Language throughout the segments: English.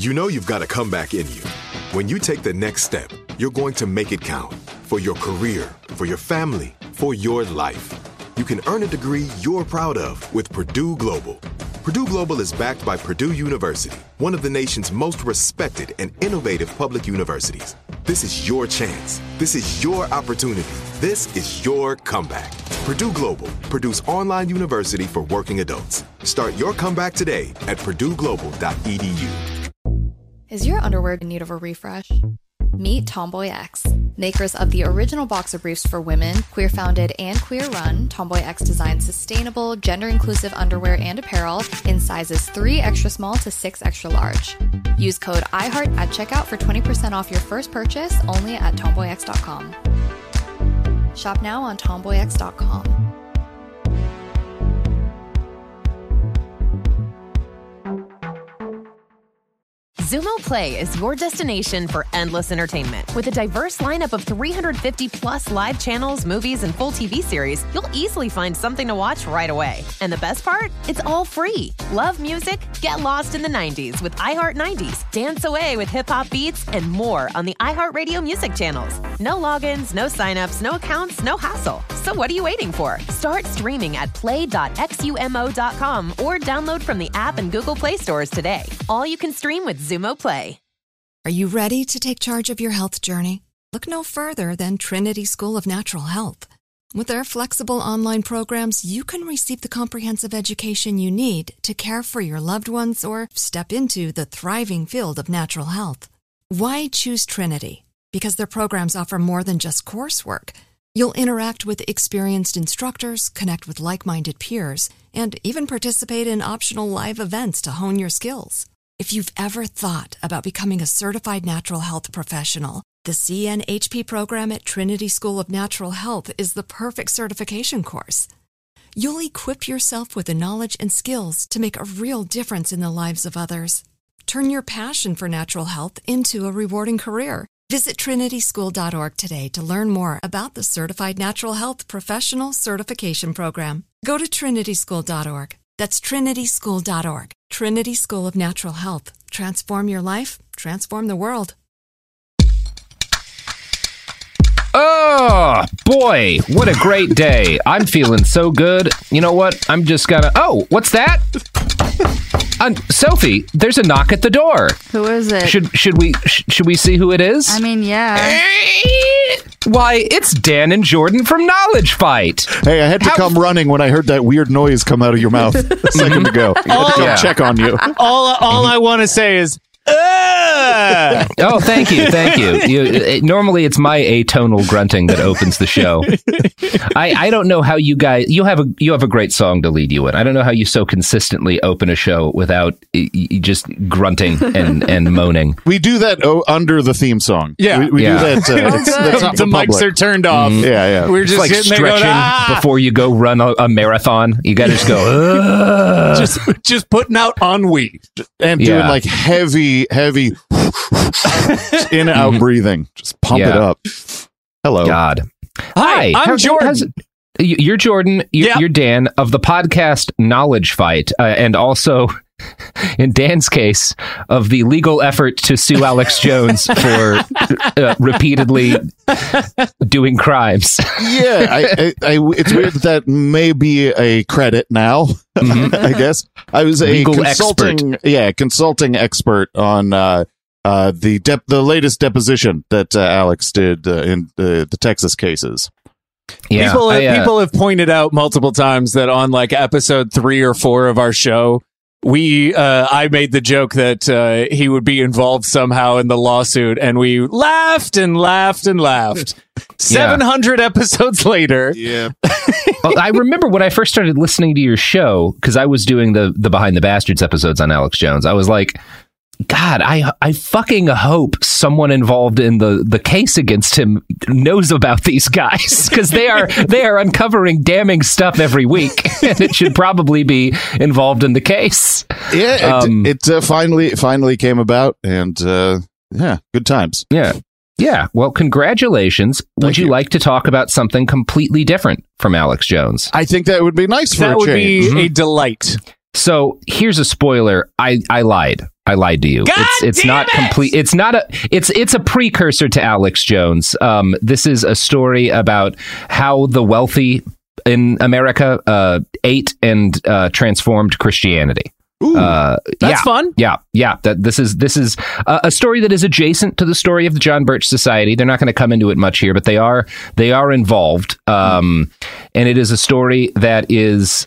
You know you've got a comeback in you. When you take the next step, you're going to make it count. For your career, for your family, for your life. You can earn a degree you're proud of with Purdue Global. Purdue Global is backed by Purdue University, one of the nation's most respected and innovative public universities. This is your chance. This is your opportunity. This is your comeback. Purdue Global, Purdue's online university for working adults. Start your comeback today at purdueglobal.edu. Is your underwear in need of a refresh? Meet Tomboy X. Makers of the original boxer briefs for women, queer-founded and queer-run, Tomboy X designs sustainable, gender-inclusive underwear and apparel in sizes 3 extra small to 6 extra large. Use code IHEART at checkout for 20% off your first purchase only at tomboyx.com. Shop now on tomboyx.com. Xumo Play is your destination for endless entertainment. With a diverse lineup of 350 plus live channels, movies, and full TV series, you'll easily find something to watch right away. And the best part? It's all free. Love music? Get lost in the 90s with iHeart 90s, dance away with hip-hop beats, and more on the iHeartRadio music channels. No logins, no signups, no accounts, no hassle. So what are you waiting for? Start streaming at play.xumo.com or download from the app and Google Play stores today. All you can stream with Xumo Play. Are you ready to take charge of your health journey? Look no further than Trinity School of Natural Health. With their flexible online programs, you can receive the comprehensive education you need to care for your loved ones or step into the thriving field of natural health. Why choose Trinity? Because their programs offer more than just coursework. You'll interact with experienced instructors, connect with like-minded peers, and even participate in optional live events to hone your skills. If you've ever thought about becoming a certified natural health professional, the CNHP program at Trinity School of Natural Health is the perfect certification course. You'll equip yourself with the knowledge and skills to make a real difference in the lives of others. Turn your passion for natural health into a rewarding career. Visit trinityschool.org today to learn more about the Certified Natural Health Professional Certification Program. Go to trinityschool.org. That's trinityschool.org. Trinity School of Natural Health. Transform your life, transform the world. Oh, boy, what a great day. I'm feeling so good. You know what? I'm just gonna... Oh, what's that? Sophie, there's a knock at the door. Who is it? Should we see who it is? I mean, yeah. Why, it's Dan and Jordan from Knowledge Fight. Hey, I had to come running when I heard that weird noise come out of your mouth a second ago. I had to come check on you. All I want to say is, Oh, thank you. Normally, it's my atonal grunting that opens the show. I don't know how you guys. You have a great song to lead you in. I don't know how you so consistently open a show without just grunting and moaning. We do that under the theme song. Yeah, we do that. That's not the mics public. are turned off. Yeah. We're just like stretching before you go run a marathon. You got to just go. just putting out ennui and doing like heavy in and out breathing. Just pump it up. Hello. God. Hi, I'm Jordan. You're Jordan. You're Dan of the podcast Knowledge Fight, and also, in Dan's case, of the legal effort to sue Alex Jones for repeatedly doing crimes. It's weird that may be a credit now. I guess I was a legal consulting expert on the latest deposition that Alex did in the Texas cases. Yeah, people have pointed out multiple times that on like episode 3 or 4 of our show, I made the joke that he would be involved somehow in the lawsuit, and we laughed and laughed and laughed. 700 episodes later. Yeah. Well, I remember when I first started listening to your show, because I was doing the Behind the Bastards episodes on Alex Jones. I was like, God, I fucking hope someone involved in the case against him knows about these guys, because they are uncovering damning stuff every week, and it should probably be involved in the case. Yeah, it finally came about, and good times. Yeah. Well, congratulations. Would you like to talk about something completely different from Alex Jones? I think that would be nice for a change. That would be a delight. So here's a spoiler. I lied. I lied to you. It's not complete. It's not a. It's a precursor to Alex Jones. This is a story about how the wealthy in America ate and transformed Christianity. That's fun. Yeah. This is a story that is adjacent to the story of the John Birch Society. They're not going to come into it much here, but they are involved. And it is a story that is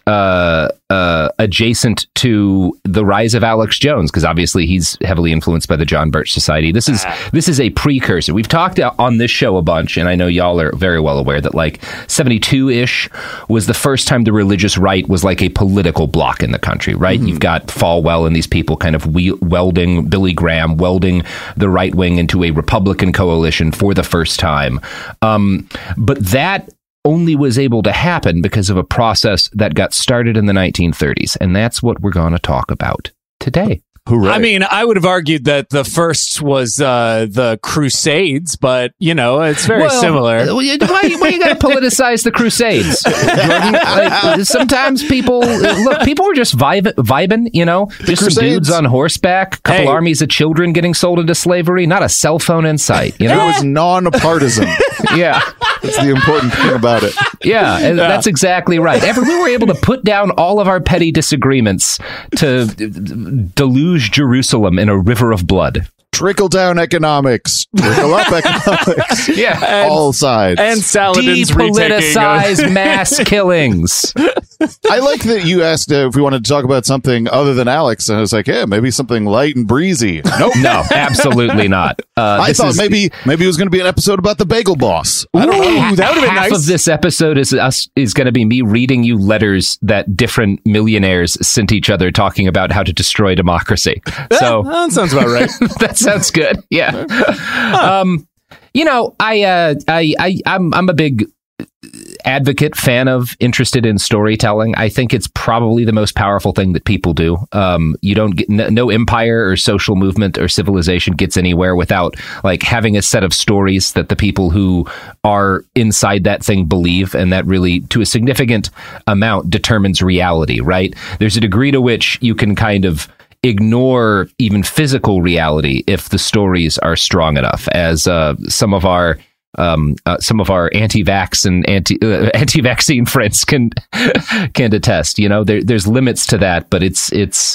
adjacent to the rise of Alex Jones, because obviously he's heavily influenced by the John Birch Society. This is a precursor. We've talked on this show a bunch, and I know y'all are very well aware that like 72-ish was the first time the religious right was like a political bloc in the country, right? You've got Falwell and these people kind of welding Billy Graham, welding the right wing into a Republican coalition for the first time. But that only was able to happen because of a process that got started in the 1930s. And that's what we're going to talk about today. Hooray. I mean, I would have argued that the first was the Crusades, but, you know, it's very similar. Why you got to politicize the Crusades, Jordan? Like, sometimes people were just vibing, you know, just some dudes on horseback, a couple armies of children getting sold into slavery, not a cell phone in sight. You know? It was non-partisan. Yeah. That's the important thing about it. Yeah, that's exactly right. We were able to put down all of our petty disagreements to deluge Jerusalem in a river of blood. Trickle-down economics. Trickle-up economics. Yeah. All sides. And Saladin's depoliticize mass killings. I like that you asked if we wanted to talk about something other than Alex, and I was like, yeah, maybe something light and breezy. Nope. No, absolutely not. I thought maybe it was going to be an episode about the Bagel Boss. I don't know. That would have been Half nice. of this episode is going to be me reading you letters that different millionaires sent each other talking about how to destroy democracy. So that sounds about right. That sounds good. Yeah. You know, I'm a big advocate, fan of, interested in storytelling. I think it's probably the most powerful thing that people do. You don't get no empire or social movement or civilization gets anywhere without like having a set of stories that the people who are inside that thing believe, and that really, to a significant amount, determines reality. Right? There's a degree to which you can kind of ignore even physical reality if the stories are strong enough, as some of our anti-vax and anti-vaccine friends can attest. You know, there's limits to that, but it's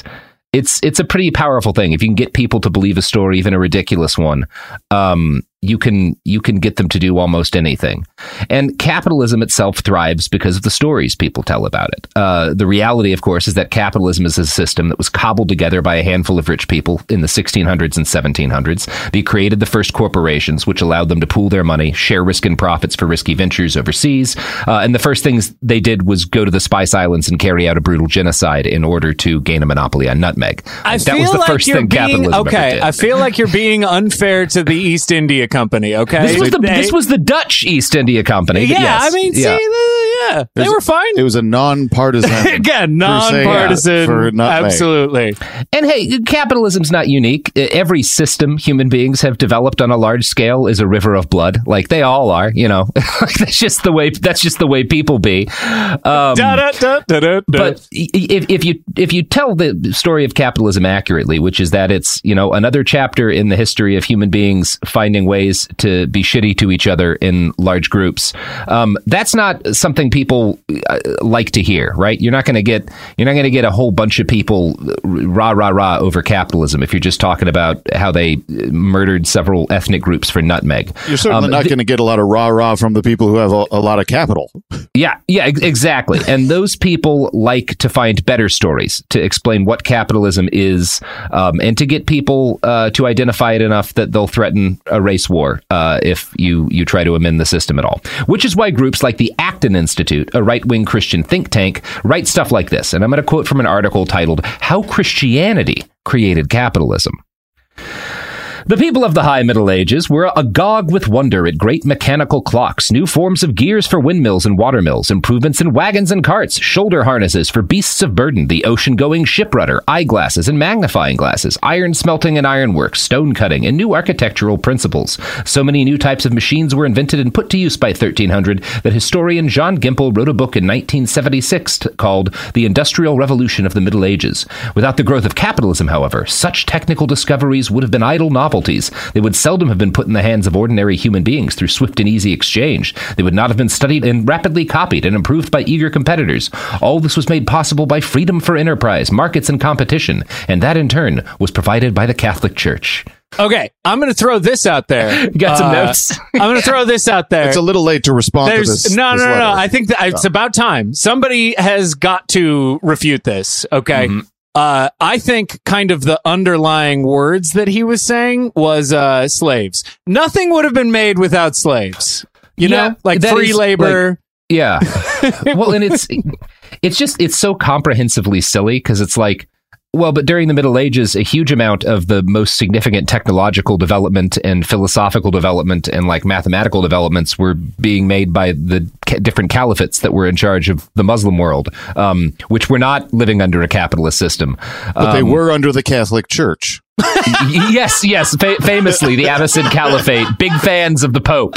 a pretty powerful thing. If you can get people to believe a story, even a ridiculous one, you can get them to do almost anything. And capitalism itself thrives because of the stories people tell about it. The reality, of course, is that capitalism is a system that was cobbled together by a handful of rich people in the 1600s and 1700s. They created the first corporations, which allowed them to pool their money, share risk and profits for risky ventures overseas. And the first things they did was go to the Spice Islands and carry out a brutal genocide in order to gain a monopoly on nutmeg. That was the first thing capitalism ever did. I feel like you're being unfair to the East India Company. Okay, this was the Dutch East India Company. Yeah, yes. I mean, they were fine. It was a non-partisan. Again, non-partisan. For nutmeg. Absolutely. And hey, capitalism's not unique. Every system human beings have developed on a large scale is a river of blood. Like they all are. You know, that's just the way people be. But if you tell the story of capitalism accurately, which is that it's, you know, another chapter in the history of human beings finding ways to be shitty to each other in large groups, that's not something people like to hear, right? You're not going to get a whole bunch of people rah over capitalism if you're just talking about how they murdered several ethnic groups for nutmeg. You're certainly not going to get a lot of rah from the people who have a lot of capital. Yeah, exactly. And those people like to find better stories to explain what capitalism is, and to get people to identify it enough that they'll threaten a race war if you try to amend the system at all. Which is why groups like the Acton Institute, a right-wing Christian think tank, write stuff like this. And I'm going to quote from an article titled "How Christianity Created Capitalism." The people of the High Middle Ages were agog with wonder at great mechanical clocks, new forms of gears for windmills and watermills, improvements in wagons and carts, shoulder harnesses for beasts of burden, the ocean-going ship rudder, eyeglasses and magnifying glasses, iron smelting and ironwork, stone cutting, and new architectural principles. So many new types of machines were invented and put to use by 1300 that historian John Gimple wrote a book in 1976 called The Industrial Revolution of the Middle Ages. Without the growth of capitalism, however, such technical discoveries would have been idle novelties. They would seldom have been put in the hands of ordinary human beings through swift and easy exchange. They would not have been studied and rapidly copied and improved by eager competitors. All this was made possible by freedom for enterprise, markets, and competition, and that in turn was provided by the Catholic Church. Okay, I'm going to throw this out there. You got some notes? I'm going to throw this out there. It's a little late to respond to this. No. letter. I think that it's about time. Somebody has got to refute this, okay? Mm-hmm. I think kind of the underlying words that he was saying was slaves. Nothing would have been made without slaves. You know? Like free labor. Like, yeah. Well, and it's so comprehensively silly because it's like, well, but during the Middle Ages, a huge amount of the most significant technological development and philosophical development and like mathematical developments were being made by the different caliphates that were in charge of the Muslim world, which were not living under a capitalist system. But they were under the Catholic Church. Yes. Famously, the Abbasid Caliphate, big fans of the Pope.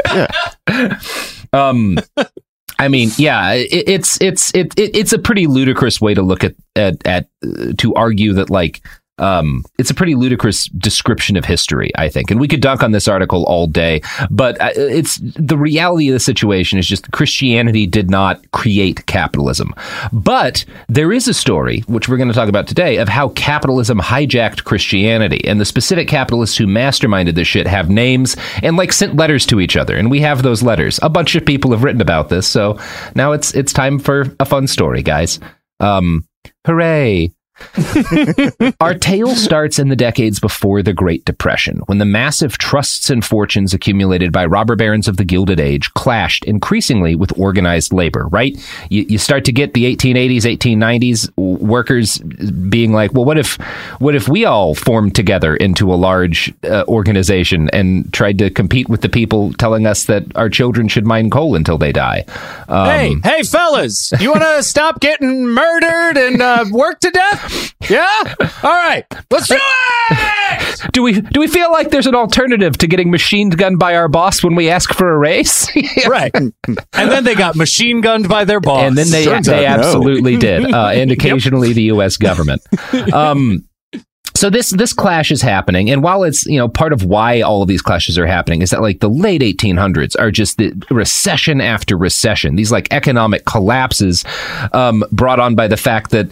Yeah. I mean, yeah, it's a pretty ludicrous way to look at to argue that like it's a pretty ludicrous description of history, I think, and we could dunk on this article all day, but it's the reality of the situation is just Christianity did not create capitalism, but there is a story which we're going to talk about today of how capitalism hijacked Christianity, and the specific capitalists who masterminded this shit have names and like sent letters to each other, and we have those letters. A bunch of people have written about this, so now it's time for a fun story, guys. Hooray! Our tale starts in the decades before the Great Depression, when the massive trusts and fortunes accumulated by robber barons of the Gilded Age clashed increasingly with organized labor, right? You start to get the 1880s, 1890s workers being like, well, what if we all formed together into a large organization and tried to compete with the people telling us that our children should mine coal until they die? Hey, fellas, you want to stop getting murdered and work to death? Yeah? All right. Let's do it! Do we feel like there's an alternative to getting machine gunned by our boss when we ask for a raise? Right. And then they got machine gunned by their boss. And then they absolutely did. And occasionally the U.S. government. So this clash is happening, and while it's, part of why all of these clashes are happening is that like the late 1800s are just the recession after recession, these like economic collapses brought on by the fact that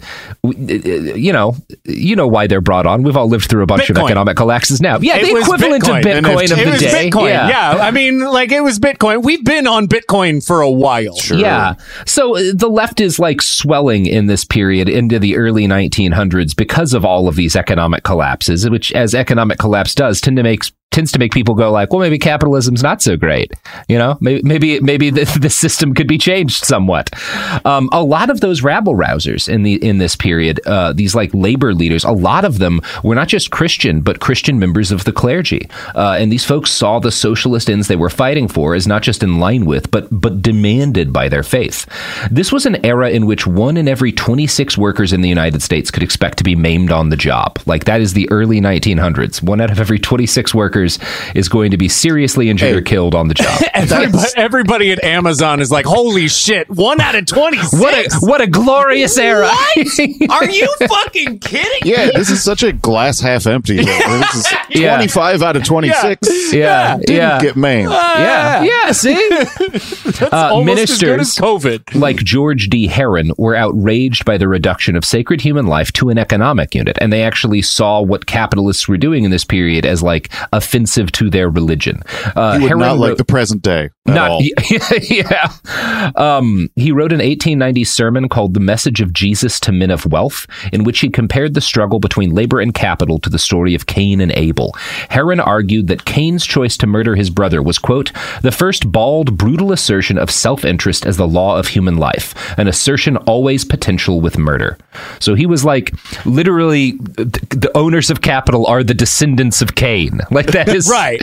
why they're brought on. We've all lived through a bunch of economic collapses now. Yeah, the equivalent of Bitcoin of the day. Bitcoin. Yeah, I mean, like it was Bitcoin. We've been on Bitcoin for a while. Sure. Yeah. So the left is like swelling in this period into the early 1900s because of all of these economic collapses, which, as economic collapse does, tends to make people go like, well, maybe capitalism's not so great. Maybe the system could be changed somewhat. A lot of those rabble rousers in this period, these like labor leaders, a lot of them were not just Christian, but Christian members of the clergy. And these folks saw the socialist ends they were fighting for as not just in line with, but demanded by their faith. This was an era in which 1 in every 26 workers in the United States could expect to be maimed on the job. Like that is the early 1900s. 1 out of every 26 workers is going to be seriously injured or killed on the job. Everybody at Amazon is like, holy shit, 1 out of 26. What a glorious era. What? Are you fucking kidding me? Yeah, this is such a glass half empty. This is 25 out of 26. Yeah. Didn't get maimed. See? That's almost ministers, as good as COVID. Like George D. Herron, were outraged by the reduction of sacred human life to an economic unit, and they actually saw what capitalists were doing in this period as like a offensive to their religion. He would not like the present day at all. Yeah. He wrote an 1890 sermon called The Message of Jesus to Men of Wealth, in which he compared the struggle between labor and capital to the story of Cain and Abel. Heron argued that Cain's choice to murder his brother was, quote, the first bald, brutal assertion of self-interest as the law of human life, an assertion always potential with murder. So he was like, literally, the owners of capital are the descendants of Cain. Like that is right.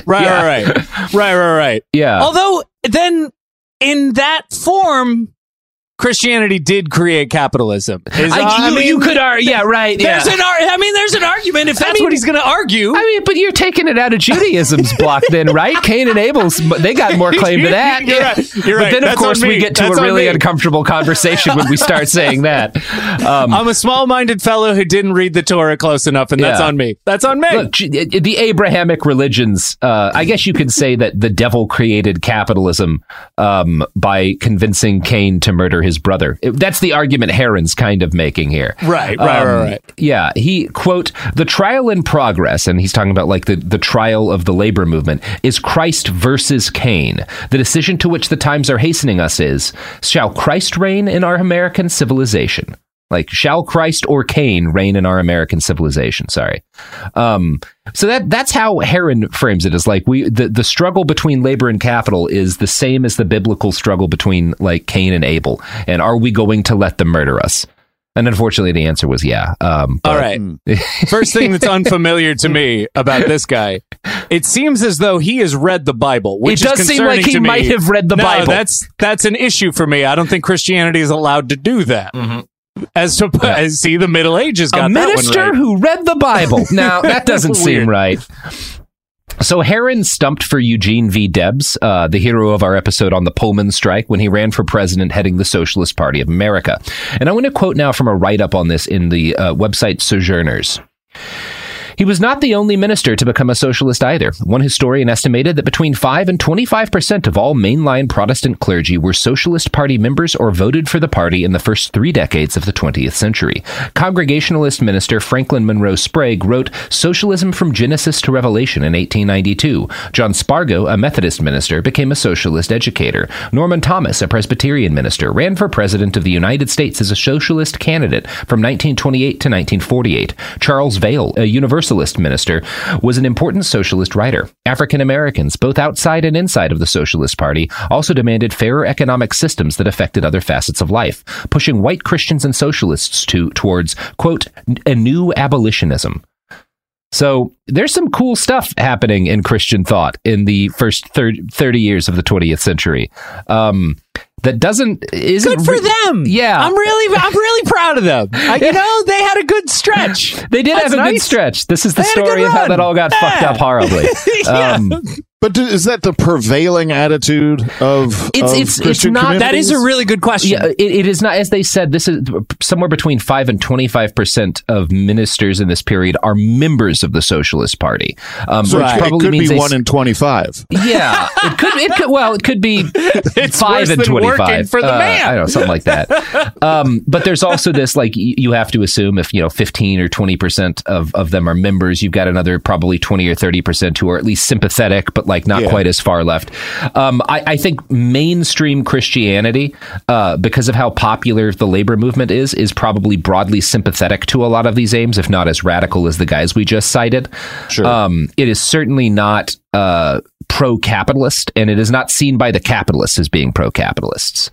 Yeah. Although then in that form, Christianity did create capitalism. You could argue, yeah, right. There's an argument if that's what he's going to argue. I mean, but you're taking it out of Judaism's block then, right? Cain and Abel's, they got more claim to that. You're right. But then, of course, we get to a really uncomfortable conversation when we start saying that. I'm a small-minded fellow who didn't read the Torah close enough, and that's on me. That's on me. Look, the Abrahamic religions, I guess you could say that the devil created capitalism by convincing Cain to murder his brother. That's the argument Heron's kind of making here. Right. Yeah, he, quote, the trial in progress, and he's talking about like the trial of the labor movement, is Christ versus Cain. The decision to which the times are hastening us is, shall Christ reign in our American civilization? Like, shall Christ or Cain reign in our American civilization? Sorry. So that's how Heron frames it, as like the struggle between labor and capital is the same as the biblical struggle between like Cain and Abel. And are we going to let them murder us? And unfortunately, the answer was yeah. All right. First thing that's unfamiliar to me about this guy, it seems as though he has read the Bible, which it does seem like he might have read the Bible. That's an issue for me. I don't think Christianity is allowed to do that. Mm-hmm. As the Middle Ages got a minister that one right. who read the Bible. Now that doesn't seem right. So Heron stumped for Eugene V. Debs, the hero of our episode on the Pullman strike, when he ran for president heading the Socialist Party of America. And I want to quote now from a write-up on this in the website Sojourners. He was not the only minister to become a socialist either. One historian estimated that between 5 and 25% of all mainline Protestant clergy were Socialist Party members or voted for the party in the first 3 decades of the 20th century. Congregationalist minister Franklin Monroe Sprague wrote Socialism from Genesis to Revelation in 1892. John Spargo, a Methodist minister, became a socialist educator. Norman Thomas, a Presbyterian minister, ran for president of the United States as a socialist candidate from 1928 to 1948. Charles Vail, a Universalist minister, was an important socialist writer. African Americans, both outside and inside of the Socialist Party, also demanded fairer economic systems that affected other facets of life, pushing white Christians and socialists towards, quote, a new abolitionism. So there's some cool stuff happening in Christian thought in the first 30 years of the 20th century. That isn't good for them. Yeah, I'm really proud of them. They had a good stretch. They did have a good stretch. This is the story of how that all got fucked up horribly. But is that the prevailing attitude of Christian not. That is a really good question. Yeah, it is not. As they said, this is somewhere between 5 and 25% of ministers in this period are members of the Socialist Party. So which probably it could means be 1 in 25. Yeah, it could. Well, it could be it's 5 and 25 for the man. I don't know, something like that. But there's also this, like, you have to assume if 15 or 20% of them are members, you've got another probably 20 or 30% who are at least sympathetic, but like not quite as far left. I think mainstream Christianity, because of how popular the labor movement is probably broadly sympathetic to a lot of these aims, if not as radical as the guys we just cited. Sure. It is certainly not pro-capitalist, and it is not seen by the capitalists as being pro-capitalists.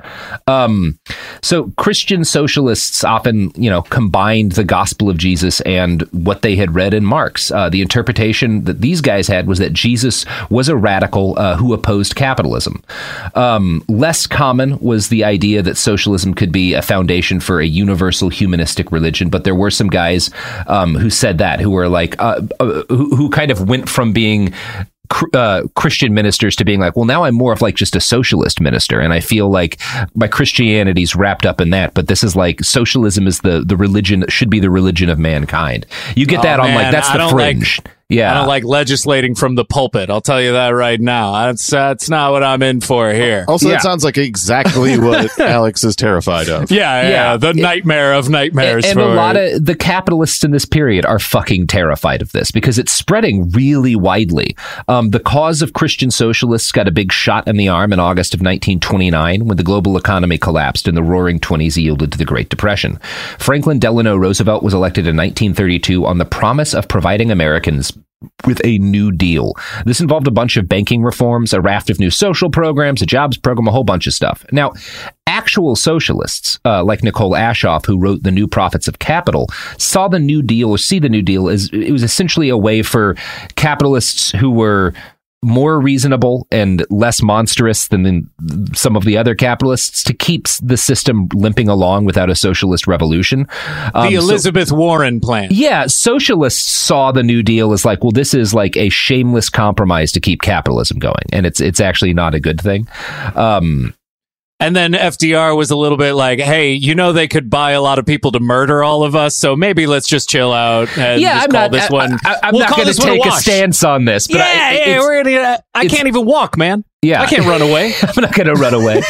So Christian socialists often, combined the gospel of Jesus and what they had read in Marx. The interpretation that these guys had was that Jesus was a radical who opposed capitalism. Less common was the idea that socialism could be a foundation for a universal humanistic religion, but there were some guys who said that, who were like, who kind of went from being Christian ministers to being like, well, now I'm more of like just a socialist minister, and I feel like my Christianity's wrapped up in that, but this is like socialism is the religion, should be the religion of mankind. You get that on like, that's the fringe. Yeah. I don't like legislating from the pulpit. I'll tell you that right now. That's not what I'm in for here. Also, that sounds like exactly what Alex is terrified of. Yeah. The nightmare of nightmares. And a lot of the capitalists in this period are fucking terrified of this because it's spreading really widely. The cause of Christian socialists got a big shot in the arm in August of 1929 when the global economy collapsed and the Roaring Twenties yielded to the Great Depression. Franklin Delano Roosevelt was elected in 1932 on the promise of providing Americans with a New Deal. This involved a bunch of banking reforms, a raft of new social programs, a jobs program, a whole bunch of stuff. Now, actual socialists, like Nicole Ashoff, who wrote The New Profits of Capital, saw the New Deal, or see the New Deal, as it was essentially a way for capitalists who were more reasonable and less monstrous than some of the other capitalists to keep the system limping along without a socialist revolution. The Elizabeth Warren plan. Yeah, socialists saw the New Deal as like, well, this is like a shameless compromise to keep capitalism going, and it's actually not a good thing. And then FDR was a little bit like, hey, they could buy a lot of people to murder all of us, so maybe let's just chill out and I'm not going to take a stance on this. But I can't even walk, man. Yeah. I can't run away. I'm not going to run away.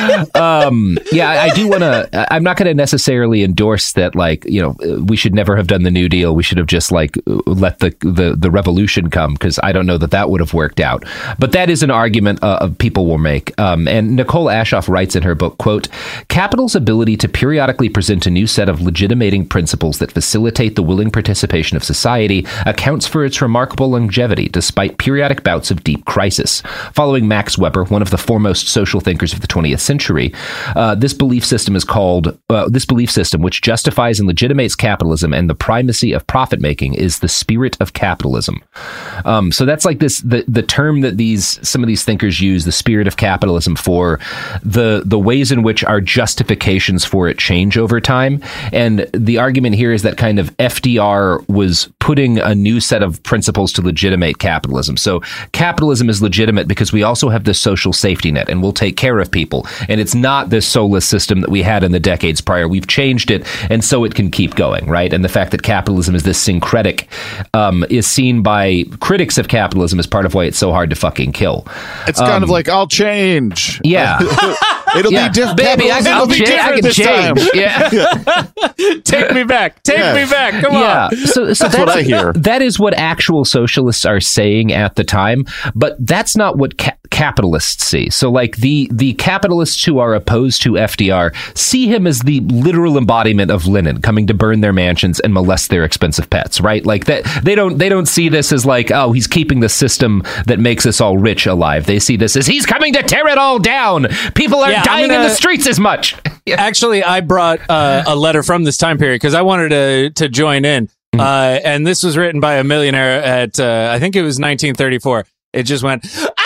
I do want to. I'm not going to necessarily endorse that. Like, we should never have done the New Deal. We should have just let the revolution come, because I don't know that would have worked out. But that is an argument people will make. And Nicole Ashoff writes in her book, quote, "Capital's ability to periodically present a new set of legitimating principles that facilitate the willing participation of society accounts for its remarkable longevity despite periodic bouts of deep crisis." Following Max Weber, one of the foremost social thinkers of the 20th century, this belief system, which justifies and legitimates capitalism and the primacy of profit making, is the spirit of capitalism. So that's like the term that some of these thinkers use, the spirit of capitalism, for the ways in which our justifications for it change over time. And the argument here is that kind of FDR was putting a new set of principles to legitimate capitalism. So capitalism is legitimate because we also have this social safety net, and we'll take care of people. And it's not this soulless system that we had in the decades prior. We've changed it, and so it can keep going, right? And the fact that capitalism is this syncretic is seen by critics of capitalism as part of why it's so hard to fucking kill. It's kind of like, I'll change. Yeah. It'll be different. Baby, I can change. Yeah. Take me back. Take me back. Come on. So that's what I hear. That is what actual socialists are saying at the time, but that's not what capitalists see. So like the capitalists who are opposed to FDR see him as the literal embodiment of Lenin coming to burn their mansions and molest their expensive pets, right? Like that they don't see this as like, oh, he's keeping the system that makes us all rich alive. They see this as he's coming to tear it all down. People are dying in the streets as much. Actually, I brought a letter from this time period because I wanted to join in. And this was written by a millionaire at, I think it was 1934. It just went,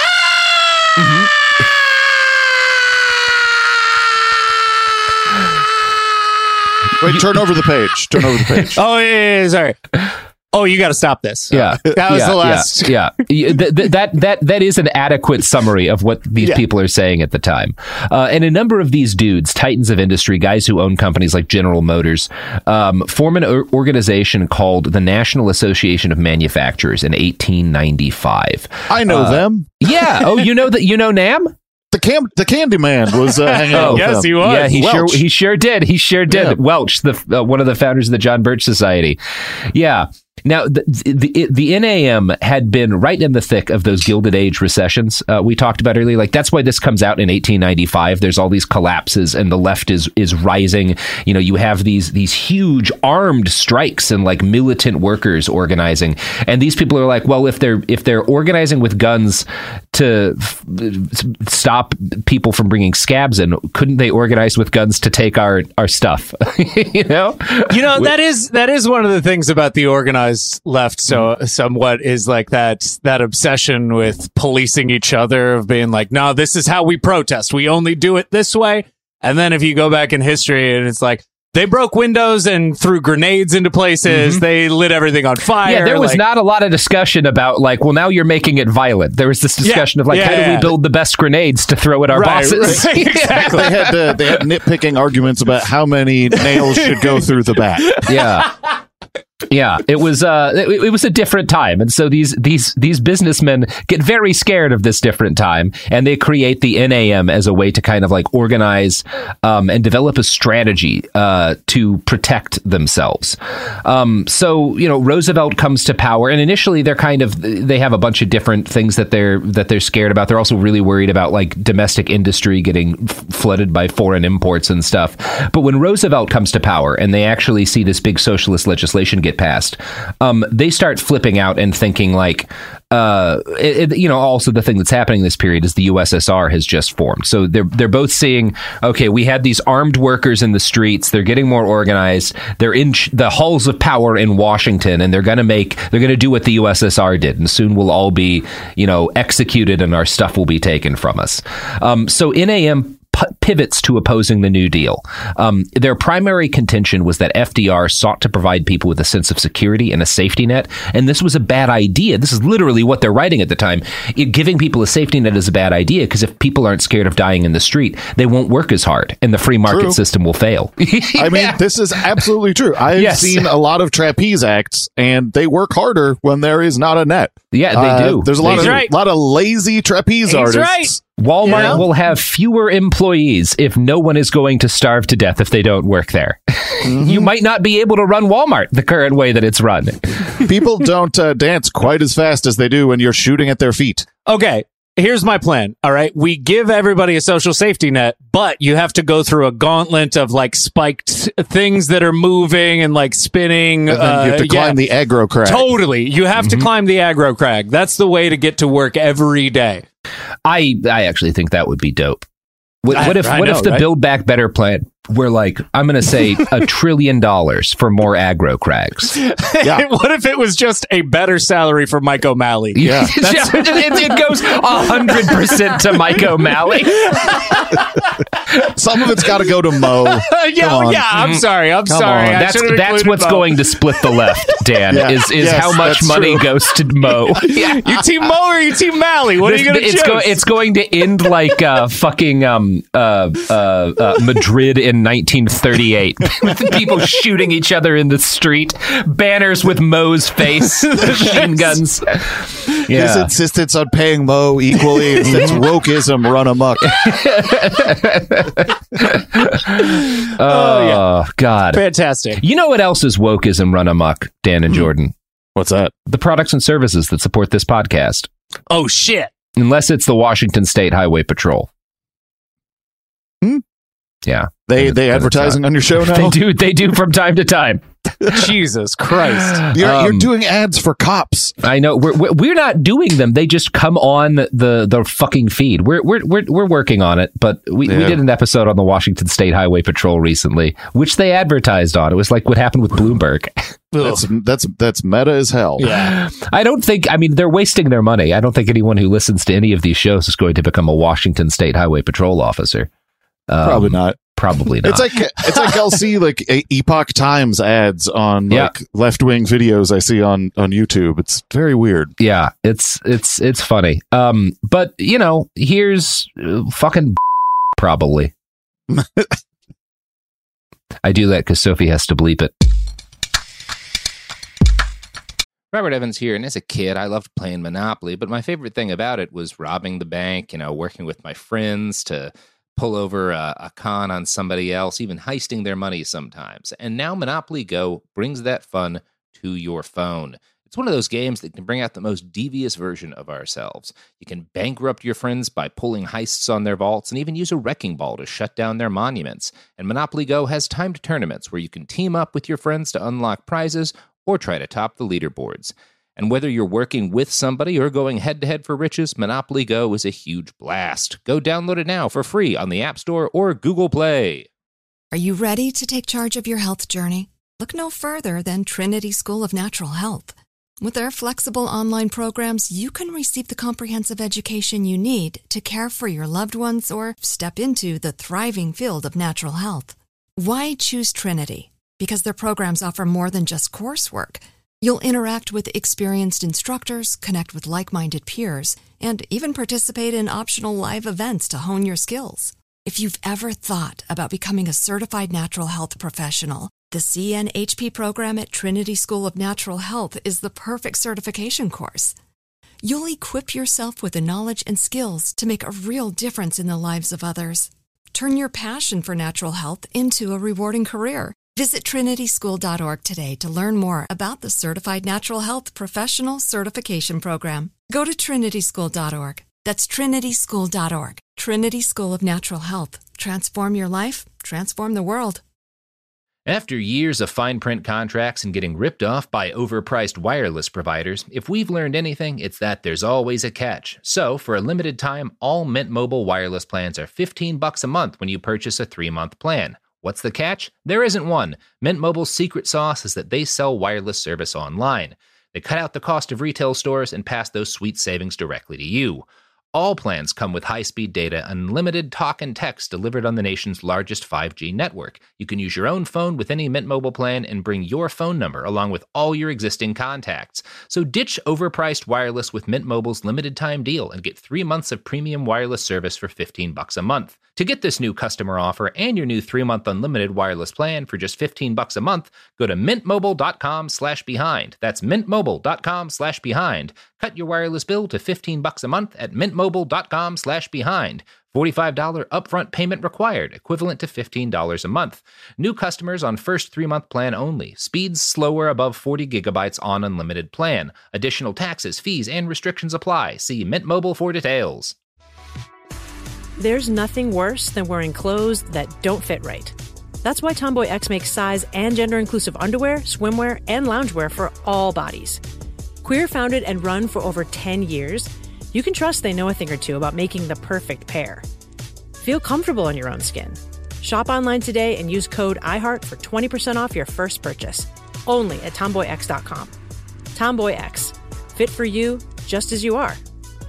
Wait, turn over the page. Oh, yeah, sorry. Oh, you got to stop this. Yeah, that was the last. Yeah. That is an adequate summary of what these people are saying at the time. And a number of these dudes, titans of industry, guys who own companies like General Motors, form an organization called the National Association of Manufacturers in 1895. I know them. Yeah. Oh, you know NAM? The Candy Man was hanging out with yes, them. he was. Yeah, he sure did. Yeah. Welch, one of the founders of the John Birch Society. Yeah. Now, the NAM had been right in the thick of those Gilded Age recessions we talked about earlier. Like, that's why this comes out in 1895. There's all these collapses, and the left is rising. You have these huge armed strikes and like militant workers organizing. And these people are like, well, if they're organizing with guns to stop people from bringing scabs in, couldn't they organize with guns to take our stuff? That is one of the things about the organized left somewhat is like that obsession with policing each other, of being like, no, this is how we protest, we only do it this way. And then if you go back in history, and it's like they broke windows and threw grenades into places, they lit everything on fire. Yeah, there was not a lot of discussion about like, well, now you're making it violent. There was this discussion of like, how do we build the best grenades to throw at our bosses? Right, exactly. They had nitpicking arguments about how many nails should go through the back. Yeah. Yeah, it was a different time, and so these businessmen get very scared of this different time, and they create the NAM as a way to kind of like organize and develop a strategy to protect themselves. So Roosevelt comes to power, and initially they have a bunch of different things that they're scared about. They're also really worried about like domestic industry getting flooded by foreign imports and stuff. But when Roosevelt comes to power, and they actually see this big socialist legislation get passed, they start flipping out and thinking like, also the thing that's happening in this period is the USSR has just formed. So they're both seeing, okay, we had these armed workers in the streets. They're getting more organized. They're in the halls of power in Washington, and they're going to do what the USSR did. And soon we'll all be, executed and our stuff will be taken from us. So NAM pivots to opposing the New Deal. Their primary contention was that FDR sought to provide people with a sense of security and a safety net, and this was a bad idea. This is literally what they're writing at the time. Giving people a safety net is a bad idea because if people aren't scared of dying in the street, they won't work as hard, and the free market system will fail. I mean, this is absolutely true. I've seen a lot of trapeze acts, and they work harder when there is not a net. Yeah, they do. There's a lot of lazy trapeze artists. Right. Walmart will have fewer employees if no one is going to starve to death if they don't work there. Mm-hmm. You might not be able to run Walmart the current way that it's run. People don't dance quite as fast as they do when you're shooting at their feet. Okay, here's my plan. All right, we give everybody a social safety net, but you have to go through a gauntlet of like spiked things that are moving and like spinning. And then you have to climb the aggro crag. Totally. You have to climb the aggro crag. That's the way to get to work every day. I actually think that would be dope. What if the Build Back Better plan were like, I'm going to say $1 trillion for more aggro crags? Yeah. What if it was just a better salary for Mike O'Malley? Yeah. it goes 100% to Mike O'Malley. Some of it's got to go to Mo. I'm sorry. That's what's going to split the left, Dan, is how much money goes to Mo. Yeah. You team Mo or you team Malley? What are you going to choose? It's going to end like fucking Madrid in 1938 with people shooting each other in the street, banners with Mo's face, machine guns. His insistence on paying Mo equally lets wokeism run amok. Oh, God. Fantastic. You know what else is wokeism run amok, Dan and Jordan? What's that? The products and services that support this podcast. Oh, shit. Unless it's the Washington State Highway Patrol. Yeah. They advertising on your show now? They do from time to time. Jesus Christ. You're doing ads for cops. I know. We're not doing them. They just come on the fucking feed. We're working on it, but we did an episode on the Washington State Highway Patrol recently, which they advertised on. It was like what happened with Bloomberg. That's meta as hell. Yeah. They're wasting their money. I don't think anyone who listens to any of these shows is going to become a Washington State Highway Patrol officer. Probably not. Probably not. It's like I'll see like Epoch Times ads on like left-wing videos I see on YouTube. It's very weird. Yeah, it's funny. But here's fucking probably. I do that because Sophie has to bleep it. Robert Evans here, and as a kid, I loved playing Monopoly, but my favorite thing about it was robbing the bank, working with my friends to pull over a con on somebody else, even heisting their money sometimes. And now Monopoly Go brings that fun to your phone. It's one of those games that can bring out the most devious version of ourselves. You can bankrupt your friends by pulling heists on their vaults and even use a wrecking ball to shut down their monuments. And Monopoly Go has timed tournaments where you can team up with your friends to unlock prizes or try to top the leaderboards. And whether you're working with somebody or going head-to-head for riches, Monopoly Go is a huge blast. Go download it now for free on the App Store or Google Play. Are you ready to take charge of your health journey? Look no further than Trinity School of Natural Health. With their flexible online programs, you can receive the comprehensive education you need to care for your loved ones or step into the thriving field of natural health. Why choose Trinity? Because their programs offer more than just coursework. You'll interact with experienced instructors, connect with like-minded peers, and even participate in optional live events to hone your skills. If you've ever thought about becoming a certified natural health professional, The CNHP program at Trinity School of Natural Health is the perfect certification course. You'll equip yourself with the knowledge and skills to make a real difference in the lives of others. Turn your passion for natural health into a rewarding career. Visit trinityschool.org today to learn more about the Certified Natural Health Professional Certification Program. Go to trinityschool.org. That's trinityschool.org. Trinity School of Natural Health. Transform your life, transform the world. After years of fine print contracts and getting ripped off by overpriced wireless providers, if we've learned anything, it's that there's always a catch. So, for a limited time, all Mint Mobile wireless plans are $15 a month when you purchase a 3-month plan. What's the catch? There isn't one. Mint Mobile's secret sauce is that they sell wireless service online. They cut out the cost of retail stores and pass those sweet savings directly to you. All plans come with high-speed data, unlimited talk and text delivered on the nation's largest 5G network. You can use your own phone with any Mint Mobile plan and bring your phone number along with all your existing contacts. So ditch overpriced wireless with Mint Mobile's limited-time deal and get 3 months of premium wireless service for $15 a month. To get this new customer offer and your new 3-month unlimited wireless plan for just $15 a month, go to mintmobile.com/behind. That's mintmobile.com/behind. Cut your wireless bill to $15 a month at mintmobile.com/behind. $45 upfront payment required, equivalent to $15 a month. New customers on first 3-month plan only. Speeds slower above 40 gigabytes on unlimited plan. Additional taxes, fees, and restrictions apply. See Mint Mobile for details. There's nothing worse than wearing clothes that don't fit right. That's why Tomboy X makes size and gender-inclusive underwear, swimwear, and loungewear for all bodies. Queer founded and run for over 10 years, you can trust they know a thing or two about making the perfect pair. Feel comfortable in your own skin. Shop online today and use code IHEART for 20% off your first purchase. Only at TomboyX.com. Tomboy X. Fit for you, just as you are.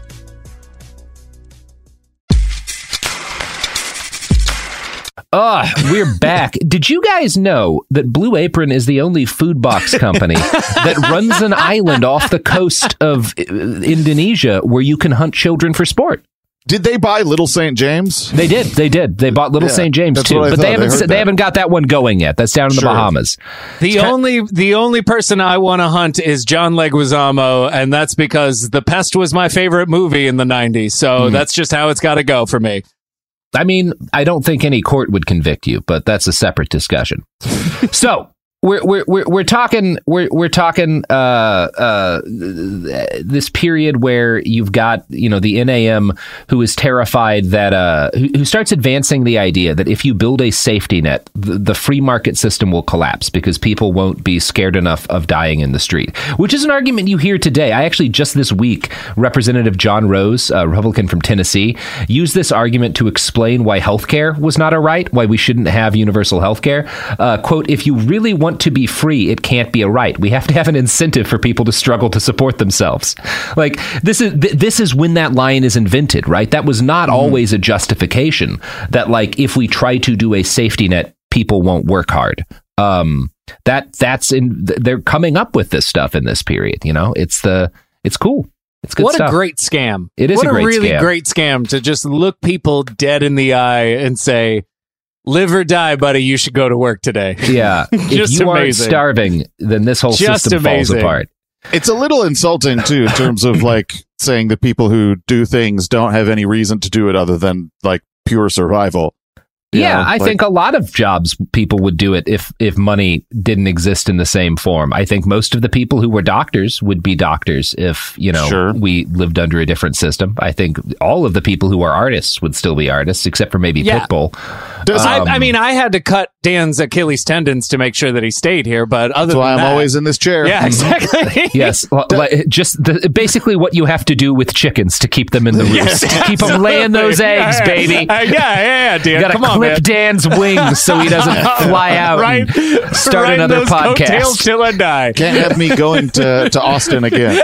We're back. Did you guys know that Blue Apron is the only food box company that runs an island off the coast of Indonesia where you can hunt children for sport? Did they buy Little St. James? They did. They bought Little St. James too, but they haven't got that one going yet. That's down in the Bahamas. The only person I want to hunt is John Leguizamo, and that's because The Pest was my favorite movie in the 90s. So that's just how it's got to go for me. I mean, I don't think any court would convict you, but that's a separate discussion. So we're talking this period where you've got, the NAM who is terrified that who starts advancing the idea that if you build a safety net, the free market system will collapse because people won't be scared enough of dying in the street, which is an argument you hear today. I actually just this week, Representative John Rose, a Republican from Tennessee, used this argument to explain why healthcare was not a right, why we shouldn't have universal healthcare. Quote, if you really want to be free, it can't be a right. We have to have an incentive for people to struggle to support themselves. Like this is when that line is invented, right? That was not always a justification that like if we try to do a safety net, people won't work hard. They're coming up with this stuff in this period. It's cool. It's good what stuff. A great scam. It is what a really scam. Great scam to just look people dead in the eye and say, live or die, buddy, you should go to work today. Yeah. If you aren't starving, then this whole system falls apart. It's a little insulting, too, in terms of, like, saying that people who do things don't have any reason to do it other than, like, pure survival. I think a lot of jobs people would do it if money didn't exist in the same form. I think most of the people who were doctors would be doctors if, we lived under a different system. I think all of the people who are artists would still be artists, except for maybe Pitbull. I had to cut Dan's Achilles tendons to make sure that he stayed here, but other than that, I'm always in this chair. Yeah, exactly. Yes. Basically what you have to do with chickens to keep them in the roost. To keep them laying those eggs, baby. Yeah, Dan. You gotta clip Dan's wings so he doesn't fly out and start another those podcast. Coattails till I die. Can't have me going to Austin again.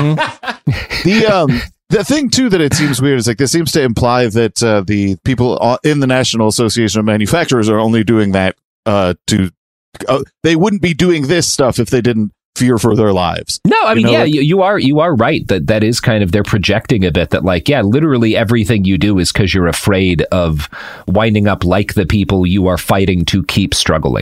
The thing, too, that it seems weird is like this seems to imply that the people in the National Association of Manufacturers are only doing that they wouldn't be doing this stuff if they didn't fear for their lives. No, I mean, you are right that is kind of, they're projecting a bit that like, literally everything you do is because you're afraid of winding up like the people you are fighting to keep struggling.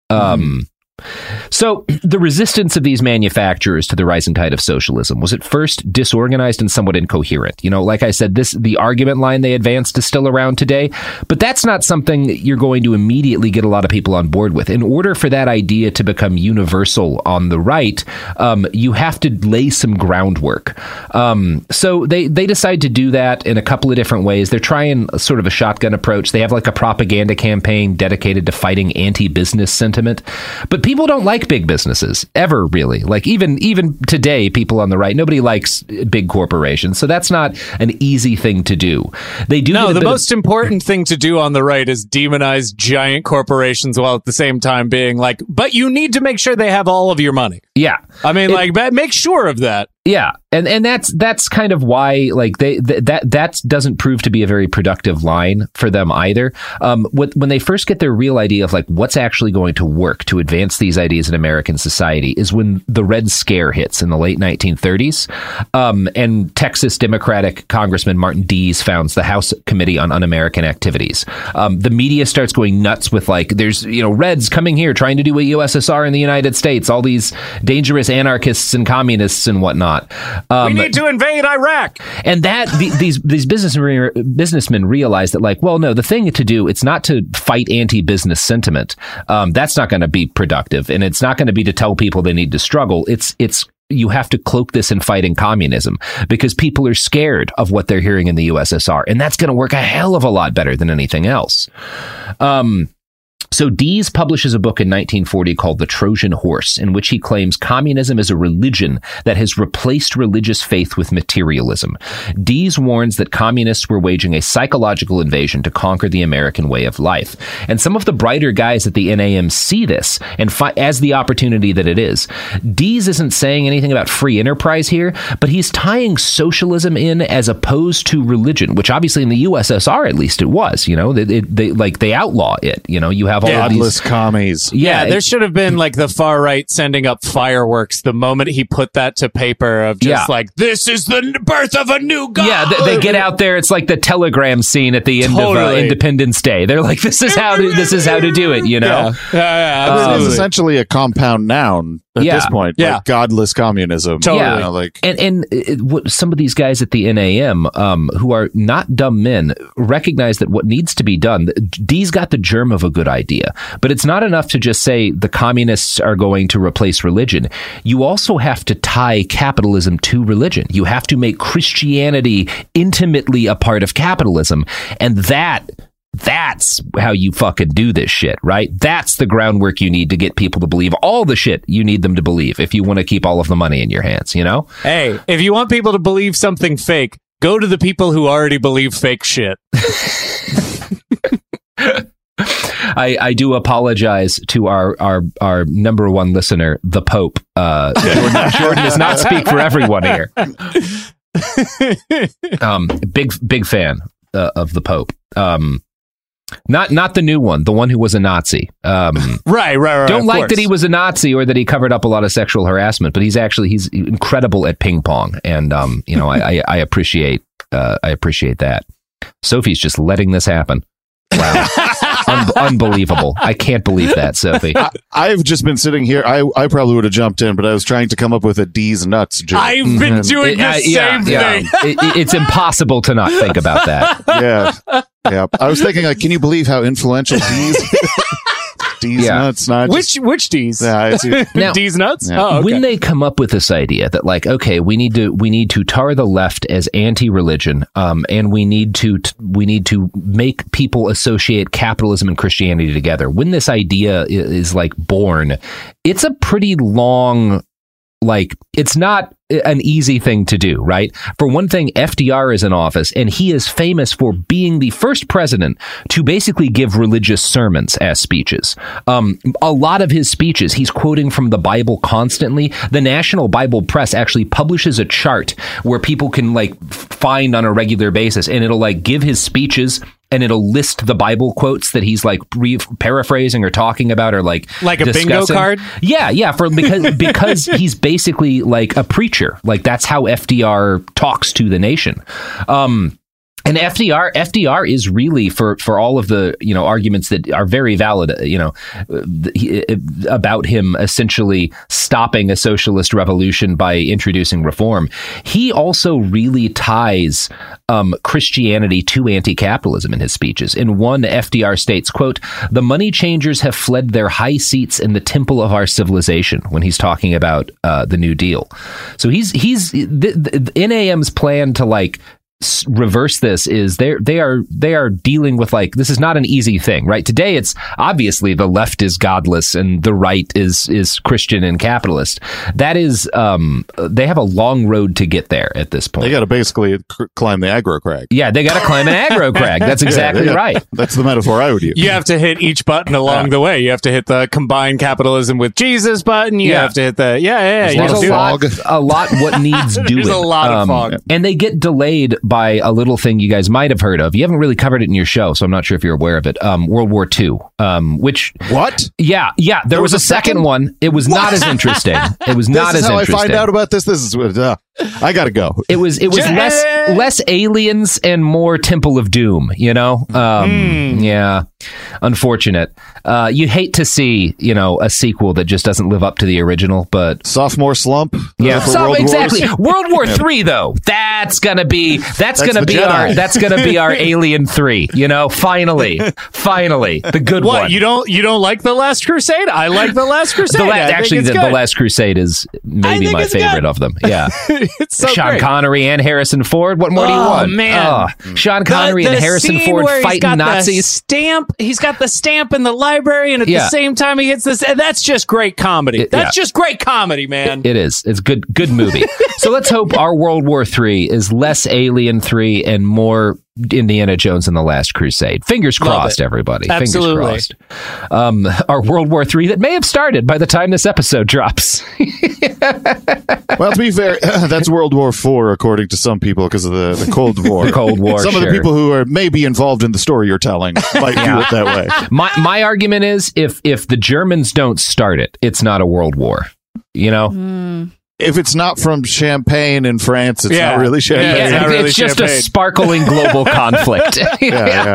So the resistance of these manufacturers to the rising tide of socialism was at first disorganized and somewhat incoherent. You know, like I said, the argument line they advanced is still around today, but that's not something you're going to immediately get a lot of people on board with. In order for that idea to become universal on the right, you have to lay some groundwork. So they decide to do that in a couple of different ways. They're trying sort of a shotgun approach. They have like a propaganda campaign dedicated to fighting anti-business sentiment, but people don't like big businesses ever, really. Like even today, people on the right, nobody likes big corporations. So that's not an easy thing to do. They do. No, the most important thing to do on the right is demonize giant corporations while at the same time being like, but you need to make sure they have all of your money. Yeah. I mean, make sure of that. Yeah, and that's kind of why like that doesn't prove to be a very productive line for them either. When they first get their real idea of like what's actually going to work to advance these ideas in American society is when the Red Scare hits in the late 1930s, and Texas Democratic Congressman Martin Dees founds the House Committee on Un-American Activities. The media starts going nuts with like there's Reds coming here trying to do a USSR in the United States, all these dangerous anarchists and communists and whatnot. We need to invade Iraq. And that these businessmen realize that like, well, no, the thing to do, it's not to fight anti-business sentiment. That's not going to be productive. And it's not going to be to tell people they need to struggle. It's you have to cloak this in fighting communism because people are scared of what they're hearing in the USSR. And that's going to work a hell of a lot better than anything else. So Dees publishes a book in 1940 called The Trojan Horse, in which he claims communism is a religion that has replaced religious faith with materialism. Dees warns that communists were waging a psychological invasion to conquer the American way of life. And some of the brighter guys at the NAM see this and as the opportunity that it is. Dees isn't saying anything about free enterprise here, but he's tying socialism in as opposed to religion, which obviously in the USSR, at least it was, they outlaw it. You have all godless commies. Yeah, there should have been like the far right sending up fireworks the moment he put that to paper of just like, this is the birth of a new god. Yeah, they get out there. It's like the telegram scene at the end of Independence Day. They're like, this is how to do it, Yeah, it is essentially a compound noun at this point. Yeah. Like godless communism. Totally. And some of these guys at the NAM, who are not dumb men, recognize that what needs to be done, Dees got the germ of a good idea, but it's not enough to just say the communists are going to replace religion. You also have to tie capitalism to religion. You have to make Christianity intimately a part of capitalism. And that's how you fucking do this shit, right? That's the groundwork you need to get people to believe all the shit you need them to believe if you want to keep all of the money in your hands, Hey, if you want people to believe something fake, go to the people who already believe fake shit. I do apologize to our number one listener, the Pope. Jordan does not speak for everyone here. Big fan of the Pope. Not the new one, the one who was a Nazi. Right. Don't like that he was a Nazi or that he covered up a lot of sexual harassment, but he's incredible at ping pong, and I appreciate that. Sophie's just letting this happen. Wow. Unbelievable. I can't believe that, Sophie. I've just been sitting here. I probably would have jumped in, but I was trying to come up with a D's nuts joke. I've been doing the same thing. It's impossible to not think about that. Yeah. I was thinking, like, can you believe how influential D's nuts? Not which D's? Now, D's nuts. Yeah. Oh, okay. When they come up with this idea that, like, okay, we need to tar the left as anti-religion, and we need to make people associate capitalism and Christianity together. When this idea is like born, it's a pretty long. Like, it's not an easy thing to do, right? For one thing, FDR is in office, and he is famous for being the first president to basically give religious sermons as speeches. A lot of his speeches, he's quoting from the Bible constantly. The National Bible Press actually publishes a chart where people can, like, find on a regular basis, and it'll, like, give his speeches, and it'll list the Bible quotes that he's like paraphrasing or talking about or like a discussing. bingo card. Yeah. Because he's basically like a preacher. Like, that's how FDR talks to the nation. And FDR is really for all of the arguments that are very valid about him essentially stopping a socialist revolution by introducing reform. He also really ties Christianity to anti-capitalism in his speeches. In one, FDR states, quote, "The money changers have fled their high seats in the temple of our civilization," when he's talking about the New Deal. So the NAM's plan to reverse this is they are dealing with this is not an easy thing, right? Today it's obviously the left is godless and the right is Christian and capitalist. That is they have a long road to get there at this point. They got to basically climb the aggro crag. Yeah, they got to climb an aggro crag. That's exactly right. That's the metaphor I would use. You have to hit each button along the way. You have to hit the combine capitalism with Jesus button. You have to hit the There's a lot what needs doing. There's a lot of fog, and they get delayed by a little thing you guys might have heard of. You haven't really covered it in your show, so I'm not sure if you're aware of it. World War II, which what? Yeah. There was a second one. It was not as interesting. It was not as interesting. This is how I find out about this. This is I gotta go. It was less aliens and more Temple of Doom. Yeah. Unfortunate. You hate to see a sequel that just doesn't live up to the original, but sophomore slump. Yeah, exactly. World War III though. That's gonna be our Alien 3. Finally, the good one. What, you don't like The Last Crusade? I like The Last Crusade. The Last Crusade is maybe my favorite of them. Yeah. It's so Sean great. Connery and Harrison Ford. What more do you want? Man. Sean Connery and Harrison Ford fighting Nazis. He's got the stamp in the library, and at the same time he hits this. And that's just great comedy. That's just great comedy, man. It is. It's good movie. So let's hope our World War III is less Alien 3 and more Indiana Jones and the Last Crusade. Fingers crossed, everybody. Absolutely. Fingers crossed. Our World War III that may have started by the time this episode drops. Well, to be fair, that's World War IV, according to some people, because of the Cold War. The Cold War. Some of the people who are maybe involved in the story you're telling might view it that way. My argument is if the Germans don't start it, it's not a world war. If it's not from Champagne in France, it's not really Champagne. Yeah, it's not really just Champagne. a sparkling global conflict. Can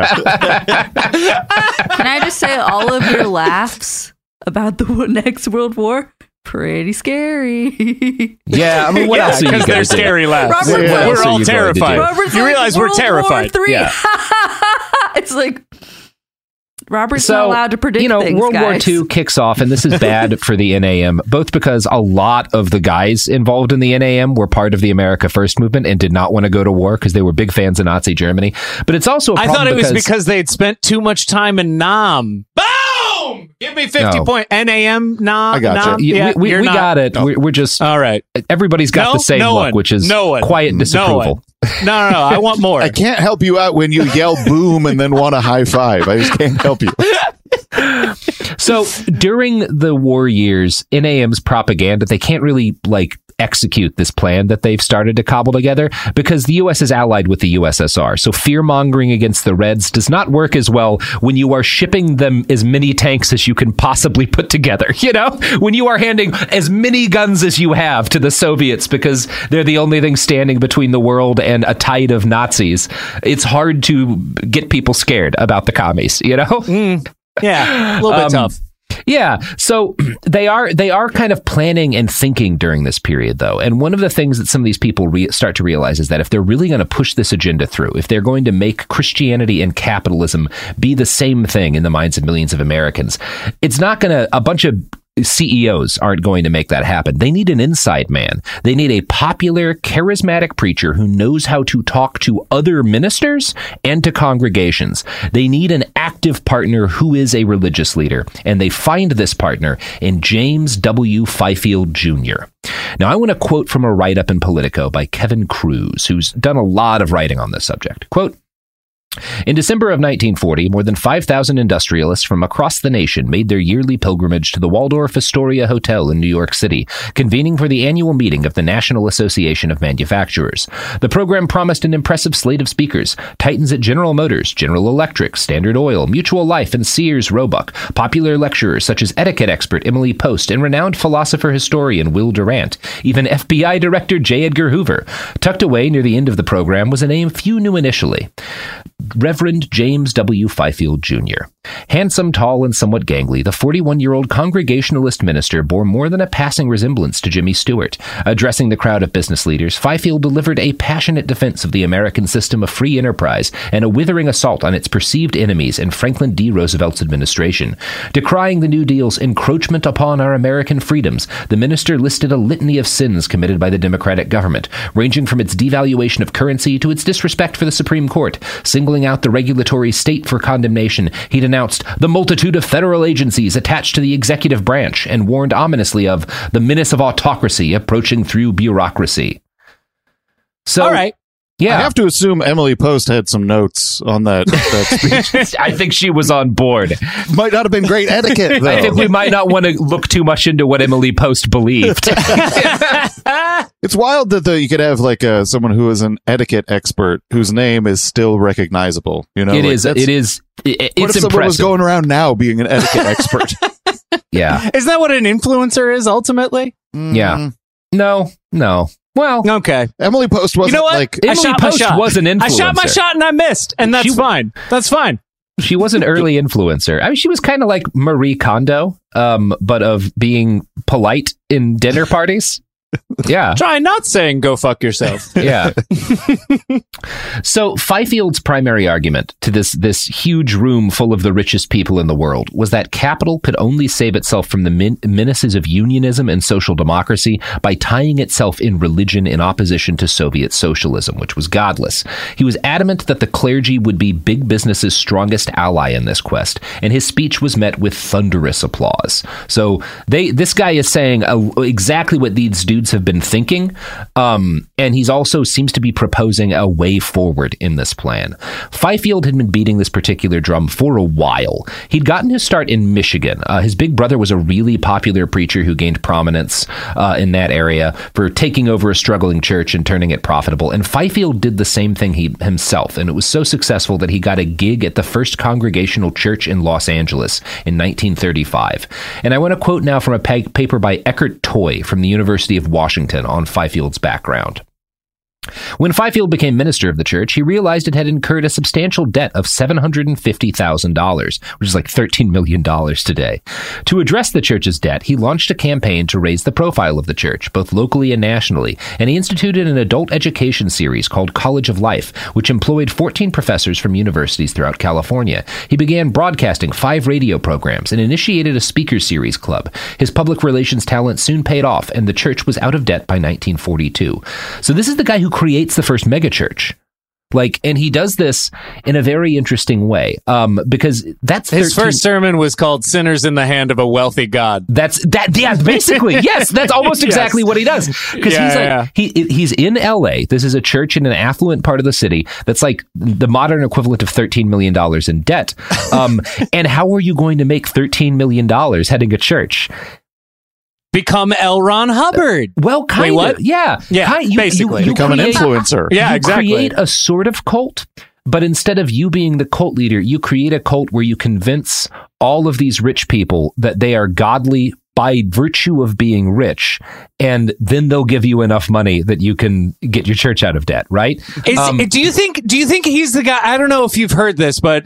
I just say all of your laughs about the next World War? Pretty scary. Yeah, I mean, what else are you because they're gonna do? scary laughs. Robert, What else We're are all you going to terrified. do? Robert's You realize we're World terrified. War III. Yeah. It's like Robert's not allowed to predict things, World guys. War II kicks off, and this is bad for the NAM, both because a lot of the guys involved in the NAM were part of the America First movement and did not want to go to war because they were big fans of Nazi Germany. But it's also a problem I thought it was because they'd spent too much time in Nam. Boom! Give me 50 point NAM, Nam. I got you. Yeah, we not- got it. No. We're just... All right. Everybody's got the same look, which is quiet disapproval. No, I want more. I can't help you out when you yell boom and then want a high five. I just can't help you. So during the war years, NAM's propaganda, they can't really execute this plan that they've started to cobble together because the U.S. is allied with the USSR. So fear-mongering against the Reds does not work as well when you are shipping them as many tanks as you can possibly put together. When you are handing as many guns as you have to the Soviets because they're the only thing standing between the world and a tide of Nazis, it's hard to get people scared about the commies, Yeah, a little bit tough. Yeah, so they are kind of planning and thinking during this period, though. And one of the things that some of these people start to realize is that if they're really going to push this agenda through, if they're going to make Christianity and capitalism be the same thing in the minds of millions of Americans, it's not going to, a bunch of CEOs aren't going to make that happen. They need an inside man. They need a popular, charismatic preacher who knows how to talk to other ministers and to congregations. They need an active partner who is a religious leader, and they find this partner in James W. Fifield Jr. Now, I want to quote from a write-up in Politico by Kevin Cruz, who's done a lot of writing on this subject. Quote, In December of 1940, more than 5,000 industrialists from across the nation made their yearly pilgrimage to the Waldorf Astoria Hotel in New York City, convening for the annual meeting of the National Association of Manufacturers. The program promised an impressive slate of speakers: titans at General Motors, General Electric, Standard Oil, Mutual Life, and Sears Roebuck, popular lecturers such as etiquette expert Emily Post and renowned philosopher-historian Will Durant, even FBI Director J. Edgar Hoover. Tucked away near the end of the program was a name few knew initially: Reverend James W. Fifield, Jr. Handsome, tall, and somewhat gangly, the 41-year-old Congregationalist minister bore more than a passing resemblance to Jimmy Stewart. Addressing the crowd of business leaders, Fifield delivered a passionate defense of the American system of free enterprise and a withering assault on its perceived enemies in Franklin D. Roosevelt's administration. Decrying the New Deal's encroachment upon our American freedoms, the minister listed a litany of sins committed by the Democratic government, ranging from its devaluation of currency to its disrespect for the Supreme Court. Singling out the regulatory state for condemnation, he denounced the multitude of federal agencies attached to the executive branch and warned ominously of the menace of autocracy approaching through bureaucracy. So, all right. Yeah. I have to assume Emily Post had some notes on that speech. I think she was on board. Might not have been great etiquette, though. I think we might not want to look too much into what Emily Post believed. It's wild that you could have like someone who is an etiquette expert whose name is still recognizable. You know, It is. It's what if someone was going around now being an etiquette expert? Yeah. Isn't that what an influencer is ultimately? Yeah. No. Well, okay. Emily Post wasn't, you know what? like... Emily Post was an influencer. I shot my shot and I missed, and that's fine. That's fine. She was an early influencer. I mean, she was kind of like Marie Kondo, but of being polite in dinner parties. Yeah. Try not saying go fuck yourself. Yeah. So Fifield's primary argument to this huge room full of the richest people in the world was that capital could only save itself from the menaces of unionism and social democracy by tying itself in religion in opposition to Soviet socialism, which was godless. He was adamant that the clergy would be big business's strongest ally in this quest, and his speech was met with thunderous applause. So this guy is saying exactly what these dudes have been thinking, and he's also seems to be proposing a way forward in this plan. Fifield had been beating this particular drum for a while. He'd gotten his start in Michigan. His big brother was a really popular preacher who gained prominence in that area for taking over a struggling church and turning it profitable, and Fifield did the same thing himself, and it was so successful that he got a gig at the First Congregational Church in Los Angeles in 1935. And I want to quote now from a paper by Eckhart Toy from the University of Washington on Fifield's background. When Fifield became minister of the church, he realized it had incurred a substantial debt of $750,000, which is like $13 million today. To address the church's debt, he launched a campaign to raise the profile of the church, both locally and nationally, and he instituted an adult education series called College of Life, which employed 14 professors from universities throughout California. He began broadcasting 5 radio programs and initiated a speaker series club. His public relations talent soon paid off, and the church was out of debt by 1942. So this is the guy who creates the first megachurch. And he does this in a very interesting way, because that's his first sermon was called "Sinners in the Hand of a Wealthy God." Yeah, basically, yes, that's almost exactly what he does. Because he's in L.A. This is a church in an affluent part of the city that's like the modern equivalent of $13 million in debt. And how are you going to make $13 million heading a church? Become L. Ron Hubbard. Well, kind of. What? Yeah. Basically. You become an influencer. Yeah, exactly. You create a sort of cult, but instead of you being the cult leader, you create a cult where you convince all of these rich people that they are godly by virtue of being rich, and then they'll give you enough money that you can get your church out of debt, right? Do you think he's the guy? I don't know if you've heard this, but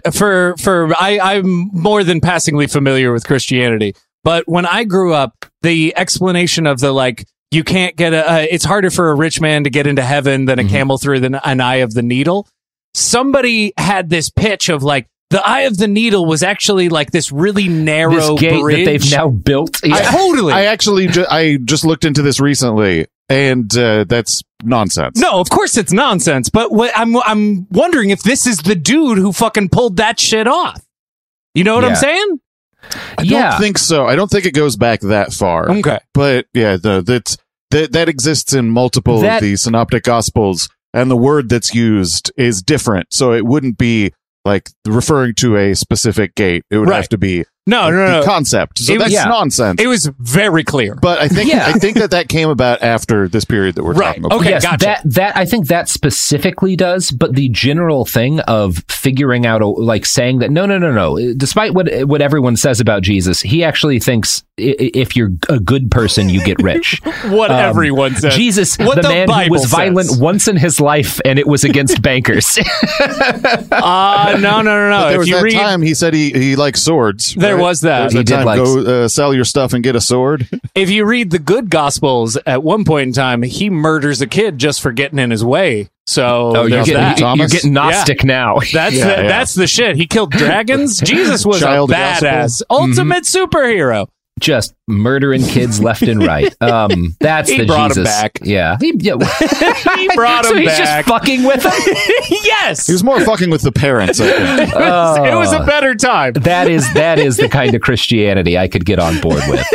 I'm more than passingly familiar with Christianity. But when I grew up, the explanation of you can't get it's harder for a rich man to get into heaven than a camel through an eye of the needle. Somebody had this pitch of the eye of the needle was actually this really narrow gate bridge that they've now built. Yeah. Totally. I just looked into this recently, and that's nonsense. No, of course it's nonsense. But I'm wondering if this is the dude who fucking pulled that shit off. You know what I'm saying? I don't think so. I don't think it goes back that far. Okay. But yeah, that exists in multiple of the synoptic gospels. and the word that's used is different. So it wouldn't be like referring to a specific gate. It would have to be the concept. So that's nonsense. It was very clear. But I think that came about after this period that we're talking about. Okay, yes, gotcha. That I think that specifically does, but the general thing of figuring out, like saying that no. Despite what everyone says about Jesus, he actually thinks if you're a good person, you get rich. What everyone says. Jesus, what the man Bible who was says. violent once in his life, and it was against bankers. No. But there If was you that read, time he said he likes swords. There was that. There was He did time, like- go sell your stuff and get a sword. if you read the good Gospels, at one point in time, he murders a kid just for getting in his way. So you're there's that. getting Gnostic now. That's the shit. He killed dragons. Jesus was Child a badass, gospel. ultimate superhero. Just murdering kids left and right. That's He the brought him Jesus. back. Yeah. He brought him so he's back. just fucking with him? Yes, He was more fucking with the parents, I think. it was a better time. That is the kind of Christianity I could get on board with.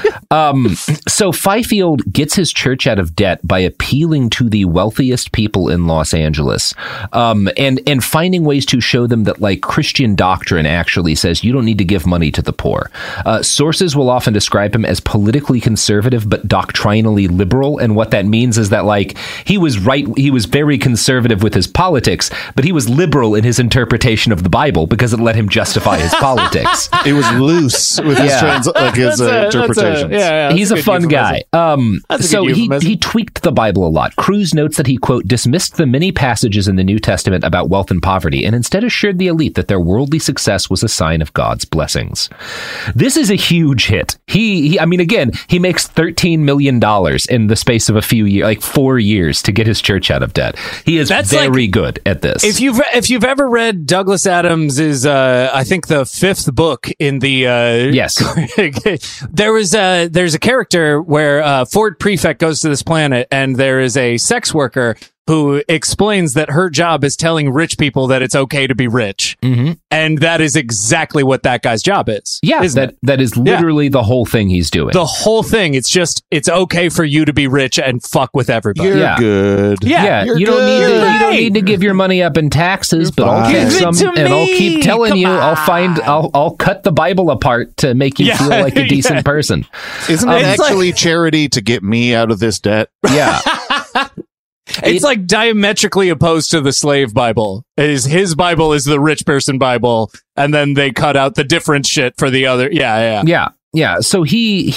So Fifield gets his church out of debt by appealing to the wealthiest people in Los Angeles, and finding ways to show them that like Christian doctrine actually says you don't need to give money to the poor. Sources will often describe him as politically conservative but doctrinally liberal, and what that means is that like he was very conservative with his politics, but he was liberal in his interpretation of the Bible because it let him justify his politics. It was loose with his interpretations. He's a fun guy. That's a So good euphemism. he tweaked the Bible a lot. Cruz notes that he, quote, dismissed the many passages in the New Testament about wealth and poverty and instead assured the elite that their worldly success was a sign of God's blessings. This is a huge hit. He makes $13 million in the space of a few years, like 4 years, to get his church out of debt. He is very good at this. If you've ever read Douglas Adams's, I think the 5th book in the Yes. there's a character where Ford Prefect goes to this planet and there is a sex worker who explains that her job is telling rich people that it's okay to be rich. Mm-hmm. And that is exactly what that guy's job is. Yeah, isn't it? that is literally the whole thing he's doing. The whole thing. It's okay for you to be rich and fuck with everybody. You're good. Yeah, you don't need to give your money up in taxes, but I'll Give take it some, to and I'll keep me. telling Come you. on. I'll cut the Bible apart to make you feel like a decent person. Isn't it It's actually charity to get me out of this debt? Yeah. It's like diametrically opposed to the slave Bible. His Bible is the rich person Bible, and then they cut out the different shit for the other. Yeah. So he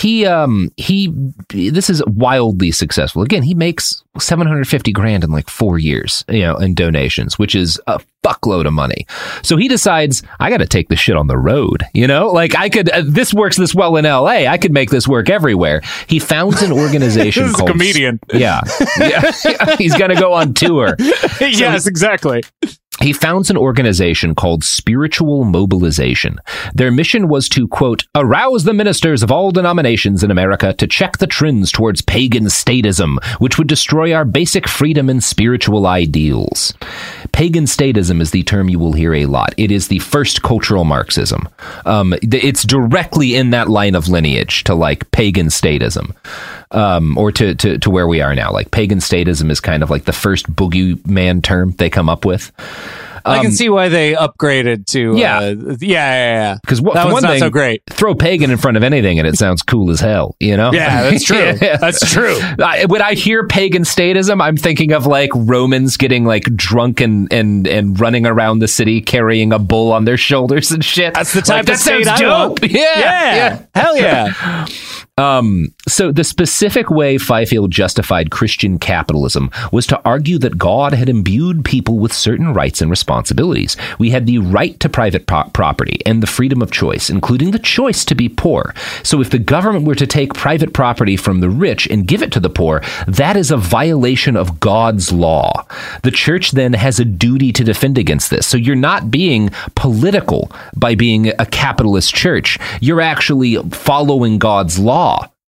this is wildly successful. Again, he makes $750,000 in like 4 years, in donations, which is a fuckload of money. So he decides, I got to take this shit on the road. Like I could, this works this well in LA. I could make this work everywhere. He founds an organization This is a called comedian. Yeah. He's going to go on tour. Yes, exactly. He founds an organization called Spiritual Mobilization. Their mission was to, quote, arouse the ministers of all denominations in America to check the trends towards pagan statism, which would destroy our basic freedom and spiritual ideals. Pagan statism is the term you will hear a lot. It is the first cultural Marxism. It's directly in that line of lineage to like pagan statism. Or to where we are now. Like pagan statism is kind of like the first boogeyman term they come up with. I can see why they upgraded to. Yeah. Because that was one not thing, so great. Throw pagan in front of anything and it sounds cool as hell. Yeah, that's true. That's true. When I hear pagan statism, I'm thinking of like Romans getting like drunk and running around the city carrying a bull on their shoulders and shit. That's the type that of state sounds I dope. want. Yeah. Hell yeah. So the specific way Fifield justified Christian capitalism was to argue that God had imbued people with certain rights and responsibilities. We had the right to private property and the freedom of choice, including the choice to be poor. So if the government were to take private property from the rich and give it to the poor, that is a violation of God's law. The church then has a duty to defend against this. So you're not being political by being a capitalist church. You're actually following God's law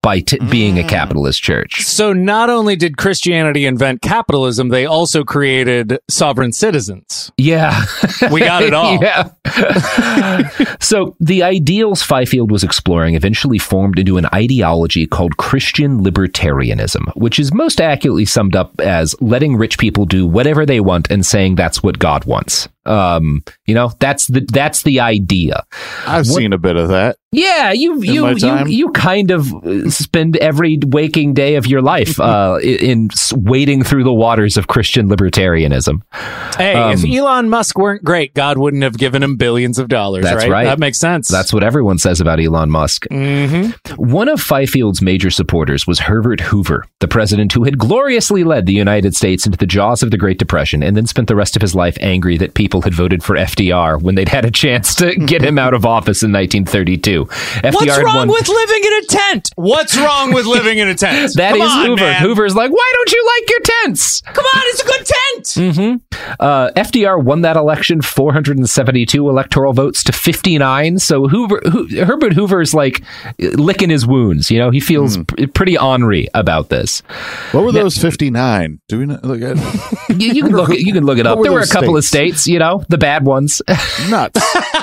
by being a capitalist church. So not only did Christianity invent capitalism, they also created sovereign citizens. Yeah. We got it all. Yeah. So the ideals Fifield was exploring eventually formed into an ideology called Christian libertarianism, which is most accurately summed up as letting rich people do whatever they want and saying that's what God wants. That's the idea. I've seen a bit of that. Yeah, you kind of spend every waking day of your life in wading through the waters of Christian libertarianism. Hey, if Elon Musk weren't great, God wouldn't have given him billions of dollars. That's right. That makes sense. That's what everyone says about Elon Musk. Mm-hmm. One of Fifield's major supporters was Herbert Hoover, the president who had gloriously led the United States into the jaws of the Great Depression and then spent the rest of his life angry that people had voted for FDR when they'd had a chance to get him out of office in 1932. What's wrong with living in a tent? What's wrong with living in a tent? That is Hoover. Man. Hoover's like, why don't you like your tents? Come on, it's a good tent. Mm-hmm. FDR won that election 472 electoral votes to 59. So Herbert Hoover's like licking his wounds. You know, he feels pretty ornery about this. What were those 59? Do we look at? You can look it up. There were a couple of states, you know, the bad ones. Nuts.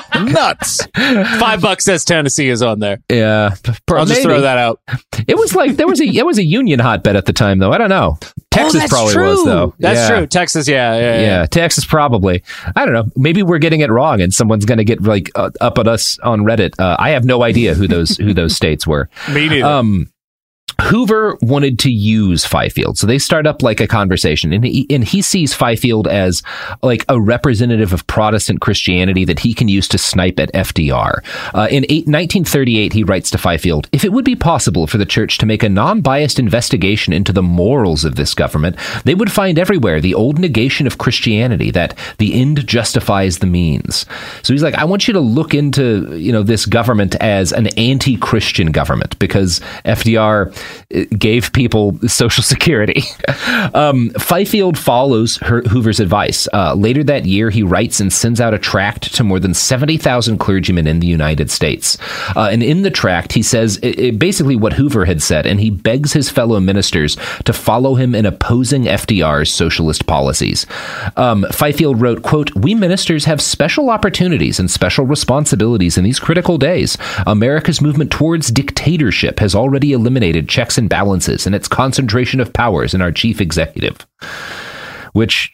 $5 says Tennessee is on there. Yeah, I'll just throw that out. It was like it was a union hotbed at the time, though. I don't know. Texas probably was, though. That's true. Texas, yeah. Texas probably. I don't know. Maybe we're getting it wrong, and someone's going to get like up at us on Reddit. I have no idea who those states were. Me neither. Hoover wanted to use Fifield, so they start up like a conversation, and he sees Fifield as like a representative of Protestant Christianity that he can use to snipe at FDR. In 1938, he writes to Fifield, "If it would be possible for the church to make a non-biased investigation into the morals of this government, they would find everywhere the old negation of Christianity, that the end justifies the means." So he's like, I want you to look into, this government as an anti-Christian government, because FDR gave people Social Security. Fifield follows Hoover's advice. Later that year, he writes and sends out a tract to more than 70,000 clergymen in the United States. And in the tract, he says basically what Hoover had said, and he begs his fellow ministers to follow him in opposing FDR's socialist policies. Fifield wrote, quote, "We ministers have special opportunities and special responsibilities in these critical days. America's movement towards dictatorship has already eliminated checks and balances and its concentration of powers in our chief executive." Which,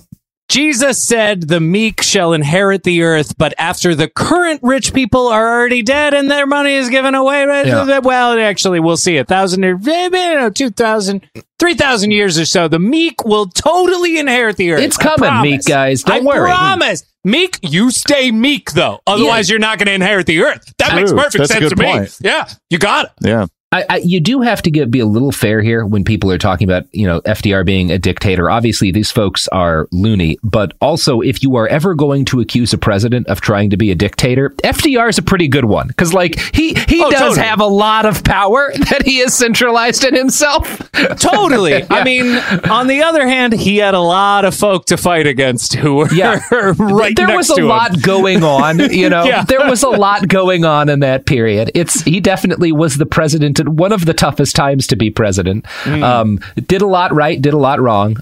Jesus said the meek shall inherit the earth, but after the current rich people are already dead and their money is given away, well, actually, we'll see 1,000 or 2,000, 3,000 years or so, the meek will totally inherit the earth. It's coming, meek guys. Don't worry. I promise. Meek, you stay meek, though. Otherwise, you're not going to inherit the earth. That makes perfect sense to me. Yeah, you got it. Yeah. You do have to be a little fair here when people are talking about, FDR being a dictator. Obviously, these folks are loony, but also if you are ever going to accuse a president of trying to be a dictator, FDR is a pretty good one, because he does have a lot of power that he has centralized in himself. Totally. Yeah. I mean, on the other hand, he had a lot of folk to fight against who were right there next was to a him. lot going on, There was a lot going on in that period. He definitely was the president at one of the toughest times to be president. Did a lot right, did a lot wrong.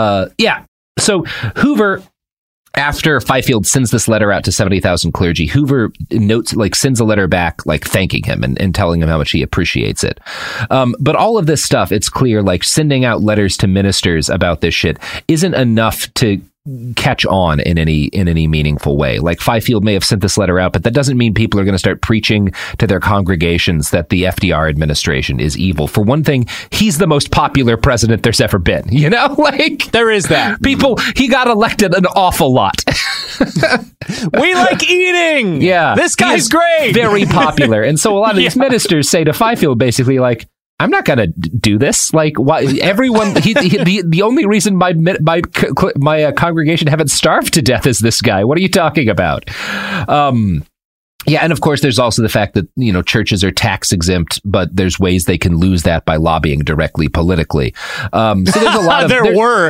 So Hoover, after Fifield sends this letter out to 70,000 clergy, Hoover sends a letter back, thanking him and telling him how much he appreciates it. But all of this stuff, it's clear, sending out letters to ministers about this shit isn't enough to catch on in any meaningful way. Fifield may have sent this letter out, but that doesn't mean people are going to start preaching to their congregations that the FDR administration is evil. For one thing, he's the most popular president there's ever been. There is that. He got elected an awful lot. We like eating. Yeah, this guy's great. Very popular, and so a lot of these ministers say to Fifield basically I'm not going to do this. Why? Everyone. The only reason my congregation haven't starved to death is this guy. What are you talking about? Yeah, and of course, there's also the fact that, churches are tax exempt, but there's ways they can lose that by lobbying directly politically. So there's a lot of... There were.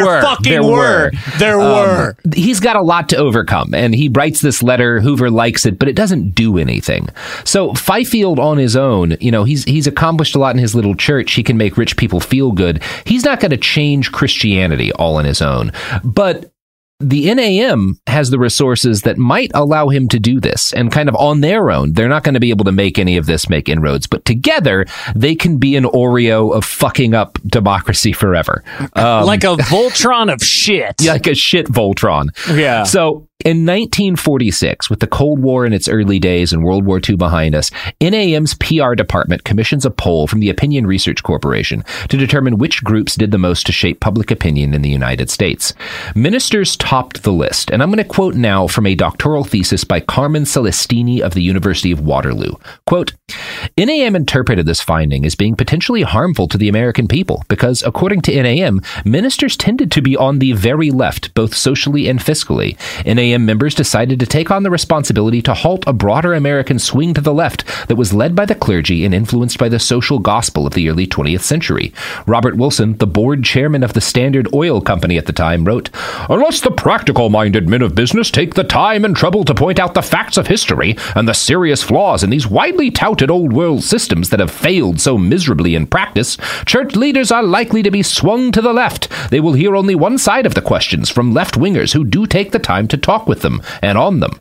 He's got a lot to overcome, and he writes this letter. Hoover likes it, but it doesn't do anything. So Fifield on his own, he's accomplished a lot in his little church. He can make rich people feel good. He's not going to change Christianity all on his own, but the NAM has the resources that might allow him to do this, and kind of on their own, they're not going to be able to make any of this make inroads, but together they can be an Oreo of fucking up democracy forever. Like a Voltron of shit. Yeah, like a shit Voltron. Yeah. So in 1946, with the Cold War in its early days and World War II behind us, NAM's PR department commissions a poll from the Opinion Research Corporation to determine which groups did the most to shape public opinion in the United States. Ministers topped the list, and I'm going to quote now from a doctoral thesis by Carmen Celestini of the University of Waterloo. Quote, NAM interpreted this finding as being potentially harmful to the American people because, according to NAM, ministers tended to be on the very left, both socially and fiscally. NAM members decided to take on the responsibility to halt a broader American swing to the left that was led by the clergy and influenced by the social gospel of the early 20th century. Robert Wilson, the board chairman of the Standard Oil Company at the time, wrote, "Unless the practical-minded men of business take the time and trouble to point out the facts of history and the serious flaws in these widely touted old-world systems that have failed so miserably in practice, church leaders are likely to be swung to the left. They will hear only one side of the questions from left-wingers who do take the time to talk with them and on them."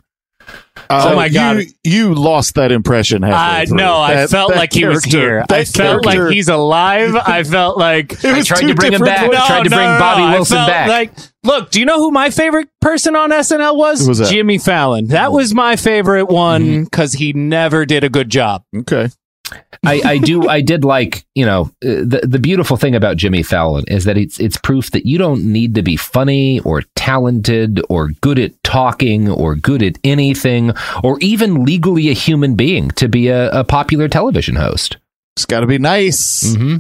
Oh my God! You lost that impression halfway through. No, I felt like he was here. I felt like he's alive. I felt like I tried to bring him back. I tried to bring Bobby Wilson back. Like, look, do you know who my favorite person on SNL was? Who was that? Jimmy Fallon. That was my favorite one because he never did a good job. Okay. I did like, the beautiful thing about Jimmy Fallon is that it's proof that you don't need to be funny or talented or good at talking or good at anything or even legally a human being to be a popular television host. It's got to be nice. Mm-hmm.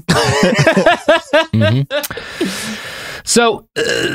Mm-hmm. So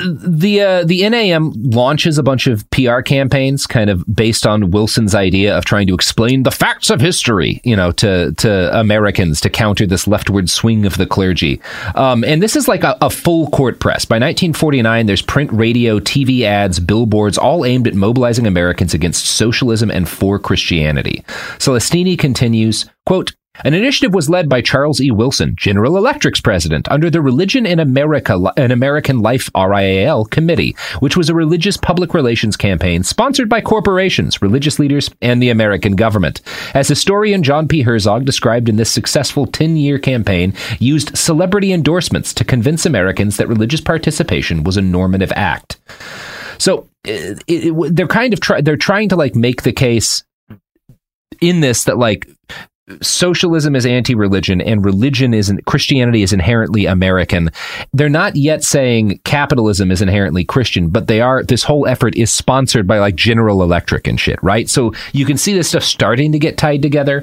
the NAM launches a bunch of PR campaigns kind of based on Wilson's idea of trying to explain the facts of history, to Americans to counter this leftward swing of the clergy. And this is like a full court press. By 1949, there's print, radio, TV ads, billboards, all aimed at mobilizing Americans against socialism and for Christianity. Celestini continues, quote, "An initiative was led by Charles E. Wilson, General Electric's president, under the Religion in America, an American Life RIAL committee, which was a religious public relations campaign sponsored by corporations, religious leaders, and the American government. As historian John P. Herzog described in this successful 10-year campaign, used celebrity endorsements to convince Americans that religious participation was a normative act." So they're kind of they're trying to like make the case in this that like socialism is anti-religion and Christianity is inherently American. They're not yet saying capitalism is inherently Christian, but this whole effort is sponsored by like General Electric and shit, right? So you can see this stuff starting to get tied together.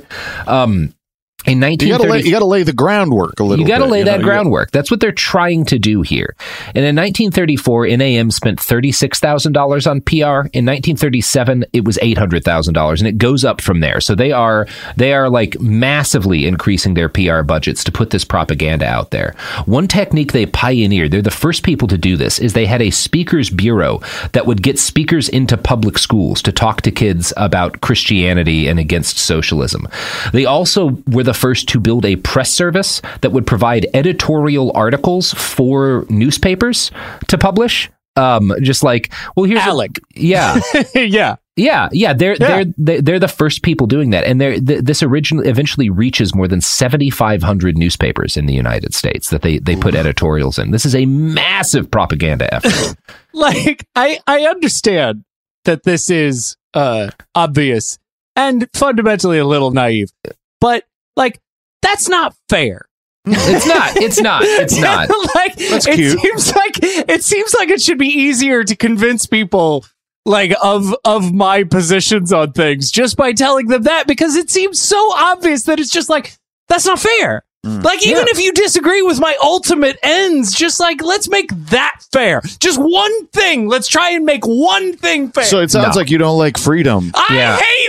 In 1930, you got to lay the groundwork a little bit. You got to lay that groundwork. That's what they're trying to do here. And in 1934, NAM spent $36,000 on PR. In 1937, it was $800,000, and it goes up from there. So they are like massively increasing their PR budgets to put this propaganda out there. One technique they pioneered, they're the first people to do this, is they had a speakers bureau that would get speakers into public schools to talk to kids about Christianity and against socialism. They also were the first to build a press service that would provide editorial articles for newspapers to publish. Just like, well, here's Alec. Yeah. Yeah. They're the first people doing that, and this eventually reaches more than 7,500 newspapers in the United States that they put editorials in. This is a massive propaganda effort. Like, I understand that this is obvious and fundamentally a little naive, but like, that's not fair. It's not. Like, that's cute. It seems like it should be easier to convince people like of my positions on things just by telling them that, because it seems so obvious that it's just like, that's not fair. Like, even if you disagree with my ultimate ends, just like, let's make that fair. Just one thing. Let's try and make one thing fair. So it sounds like you don't like freedom. I hate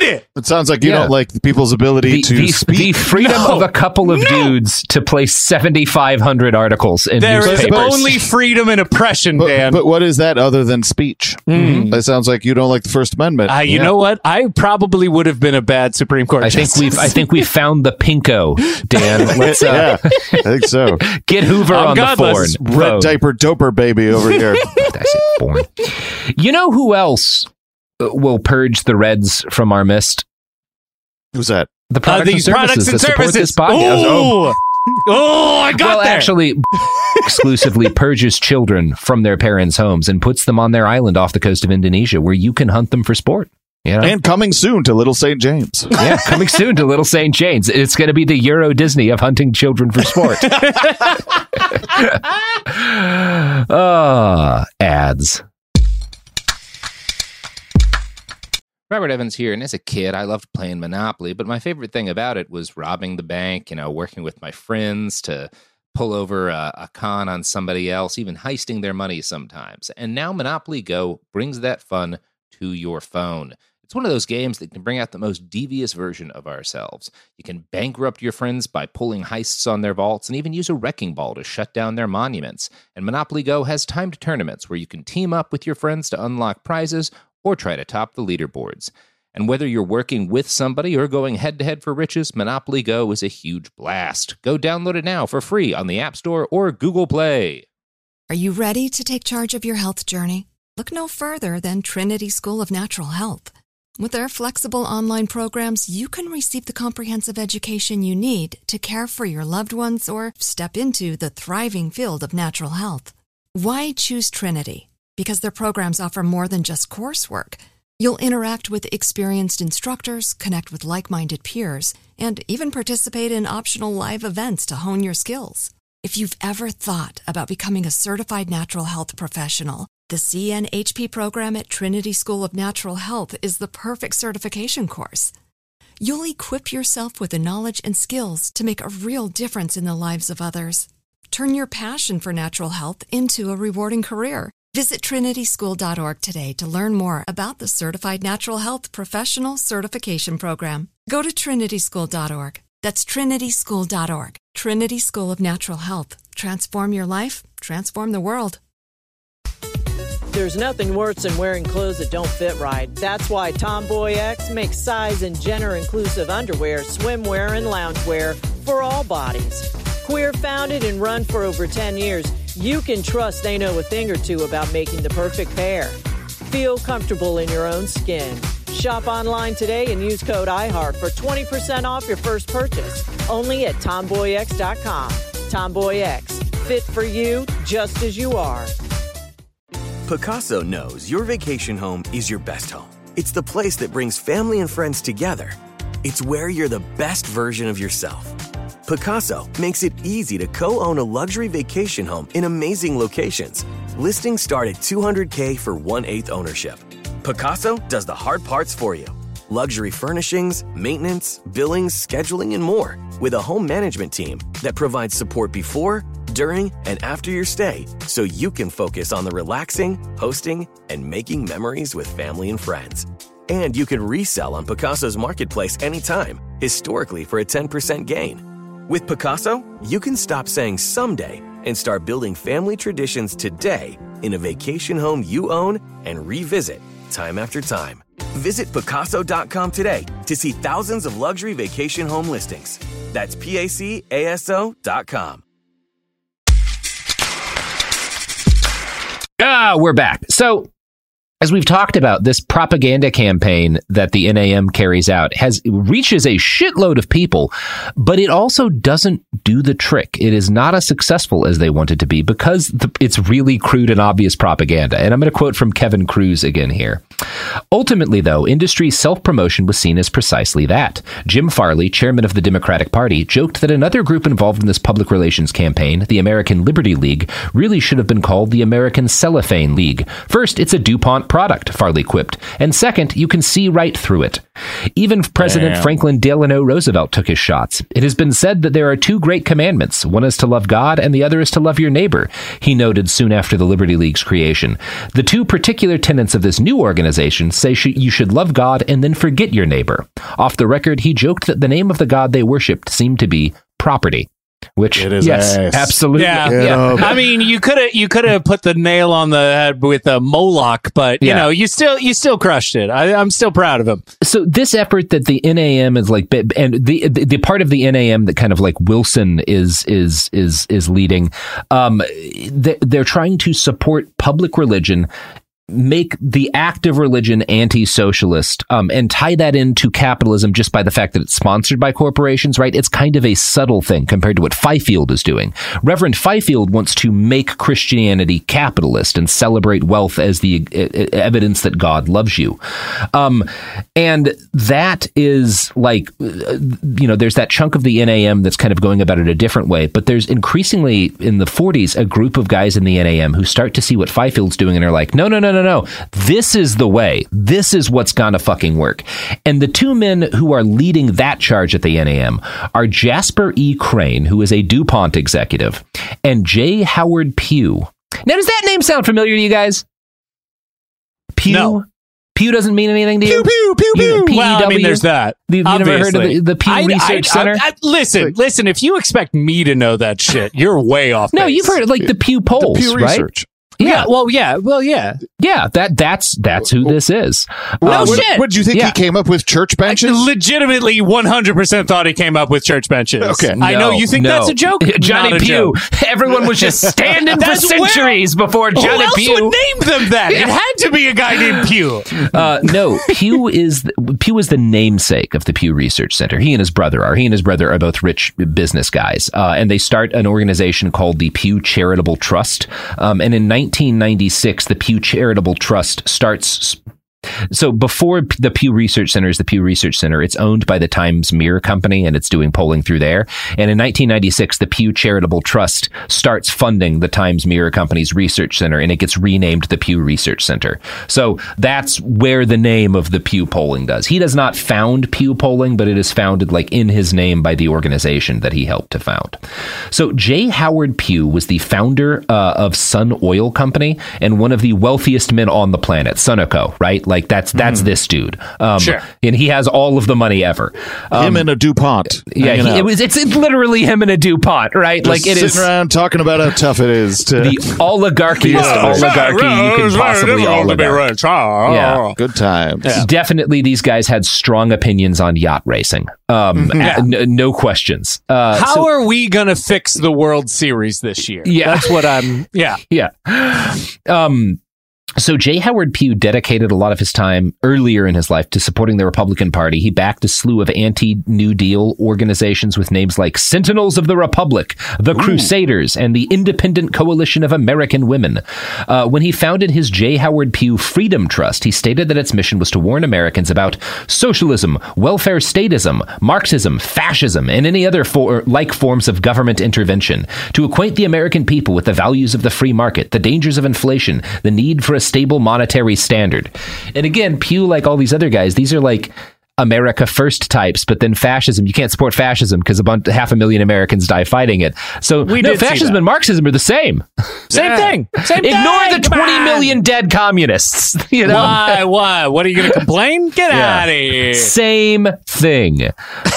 it. It sounds like you don't like people's ability to speak. The freedom of a couple of dudes to place 7,500 articles in newspapers. There is only freedom and oppression, Dan. But what is that other than speech? That sounds like you don't like the First Amendment. You know what? I probably would have been a bad Supreme Court justice. I think we've found the pinko, Dan. Let's yeah, I think so. Get Hoover on godless. the phone. Red diaper doper baby over here. That's it, born. You know who else will purge the Reds from our midst? Who's that? The products and services that support this podcast. I got there. Actually, exclusively purges children from their parents' homes and puts them on their island off the coast of Indonesia, where you can hunt them for sport. You know? And coming soon to Little St. James. Yeah, coming soon to Little St. James. It's going to be the Euro Disney of hunting children for sport. Ads. Robert Evans here, and as a kid, I loved playing Monopoly, but my favorite thing about it was robbing the bank, working with my friends to pull over a con on somebody else, even heisting their money sometimes. And now Monopoly Go brings that fun to your phone. It's one of those games that can bring out the most devious version of ourselves. You can bankrupt your friends by pulling heists on their vaults and even use a wrecking ball to shut down their monuments. And Monopoly Go has timed tournaments where you can team up with your friends to unlock prizes or try to top the leaderboards. And whether you're working with somebody or going head-to-head for riches, Monopoly Go is a huge blast. Go download it now for free on the App Store or Google Play. Are you ready to take charge of your health journey? Look no further than Trinity School of Natural Health. With their flexible online programs, you can receive the comprehensive education you need to care for your loved ones or step into the thriving field of natural health. Why choose Trinity? Because their programs offer more than just coursework. You'll interact with experienced instructors, connect with like-minded peers, and even participate in optional live events to hone your skills. If you've ever thought about becoming a certified natural health professional, the CNHP program at Trinity School of Natural Health is the perfect certification course. You'll equip yourself with the knowledge and skills to make a real difference in the lives of others. Turn your passion for natural health into a rewarding career. Visit trinityschool.org today to learn more about the Certified Natural Health Professional Certification Program. Go to trinityschool.org. That's trinityschool.org. Trinity School of Natural Health. Transform your life, transform the world. There's nothing worse than wearing clothes that don't fit right. That's why Tomboy X makes size and gender-inclusive underwear, swimwear, and loungewear for all bodies. Queer founded and run for over 10 years, you can trust they know a thing or two about making the perfect pair. Feel comfortable in your own skin. Shop online today and use code IHEART for 20% off your first purchase. Only at TomboyX.com. Tomboy X. Fit for you just as you are. Pacaso knows your vacation home is your best home. It's the place that brings family and friends together. It's where you're the best version of yourself. Pacaso makes it easy to co-own a luxury vacation home in amazing locations. Listings start at $200K for 1/8 ownership. Pacaso does the hard parts for you. Luxury furnishings, maintenance, billings, scheduling, and more. With a home management team that provides support before, during, and after your stay so you can focus on the relaxing, hosting, and making memories with family and friends. And you can resell on Pacaso's marketplace anytime, historically for a 10% gain. With Pacaso, you can stop saying someday and start building family traditions today in a vacation home you own and revisit time after time. Visit Pacaso.com today to see thousands of luxury vacation home listings. That's PACASO.com. We're back. So, as we've talked about, this propaganda campaign that the NAM carries out reaches a shitload of people, but it also doesn't do the trick. It is not as successful as they want it to be because it's really crude and obvious propaganda. And I'm going to quote from Kevin Cruz again here. Ultimately, though, industry self-promotion was seen as precisely that. Jim Farley, chairman of the Democratic Party, joked that another group involved in this public relations campaign, the American Liberty League, really should have been called the American Cellophane League. First, it's a DuPont product, Farley quipped, and second, you can see right through it. Even President Franklin Delano Roosevelt took his shots. It has been said that there are two great commandments. One is to love God, and the other is to love your neighbor, he noted soon after the Liberty League's creation. The two particular tenets of this new organization organizations say you should love God and then forget your neighbor. Off the record, he joked that the name of the God they worshipped seemed to be property. Which, yes, absolutely. Yeah. I mean, you could have put the nail on the head with a Moloch, but you know, you still crushed it. I'm still proud of him. So this effort that the NAM is like, and the part of the NAM that kind of like Wilson is leading, they're trying to support public religion, make the active religion anti-socialist, and tie that into capitalism just by the fact that it's sponsored by corporations, right? It's kind of a subtle thing compared to what Fifield is doing. Reverend Fifield wants to make Christianity capitalist and celebrate wealth as the evidence that God loves you. And that is like, there's that chunk of the NAM that's kind of going about it a different way, but there's increasingly in the 40s a group of guys in the NAM who start to see what Fifield's doing and are like, no. This is the way. This is what's gonna fucking work. And the two men who are leading that charge at the NAM are Jasper E. Crane, who is a DuPont executive, and J. Howard Pugh. Now, does that name sound familiar to you guys? Pugh? No. Pew doesn't mean anything to you? Pew. Well, I mean, there's that. You never heard of the Pew Research Center? Listen, if you expect me to know that shit, you're way off base. No, you've heard of like the Pew polls, Pew right? Research. Yeah. Yeah, that's who this is. Shit. What do you think he came up with church benches? I legitimately 100% thought he came up with church benches. Okay. I know you think that's a joke. Johnny Pew. Everyone was just standing for centuries before Johnny Pew. Who else would name them that? It had to be a guy named Pew. No, Pew is the namesake of the Pew Research Center. He and his brother are both rich business guys, and they start an organization called the Pew Charitable Trust. And in 1996, the Pew Charitable Trust starts. So before the Pew Research Center is the Pew Research Center, it's owned by the Times Mirror Company, and it's doing polling through there. And in 1996, the Pew Charitable Trust starts funding the Times Mirror Company's Research Center, and it gets renamed the Pew Research Center. So that's where the name of the Pew Polling does. He does not found Pew Polling, but it is founded like in his name by the organization that he helped to found. So J. Howard Pugh was the founder of Sun Oil Company and one of the wealthiest men on the planet, Sunoco, right? Like that's this dude. Sure. And he has all of the money ever. Him and a DuPont. Yeah, it's literally him and a Dupont, right? Just like it is sitting around talking about how tough it is to the oligarchiest oligarchy you can possibly oligarch. Yeah, good times. Yeah. Definitely, these guys had strong opinions on yacht racing. No questions. How are we gonna fix the World Series this year? Yeah, that's what I'm. Yeah. So J. Howard Pugh dedicated a lot of his time earlier in his life to supporting the Republican Party. He backed a slew of anti-New Deal organizations with names like Sentinels of the Republic, the Crusaders, and the Independent Coalition of American Women. When he founded his J. Howard Pugh Freedom Trust, he stated that its mission was to warn Americans about socialism, welfare statism, Marxism, fascism, and any other forms of government intervention, to acquaint the American people with the values of the free market, the dangers of inflation, the need for a stable monetary standard. And again, Pew, like all these other guys, these are like America First types, but then fascism, you can't support fascism because 500,000 Americans die fighting it. So fascism and Marxism are the same. Same thing. Ignore the 20 million dead communists. You know? Why? What are you going to complain? Get out of here. Same thing.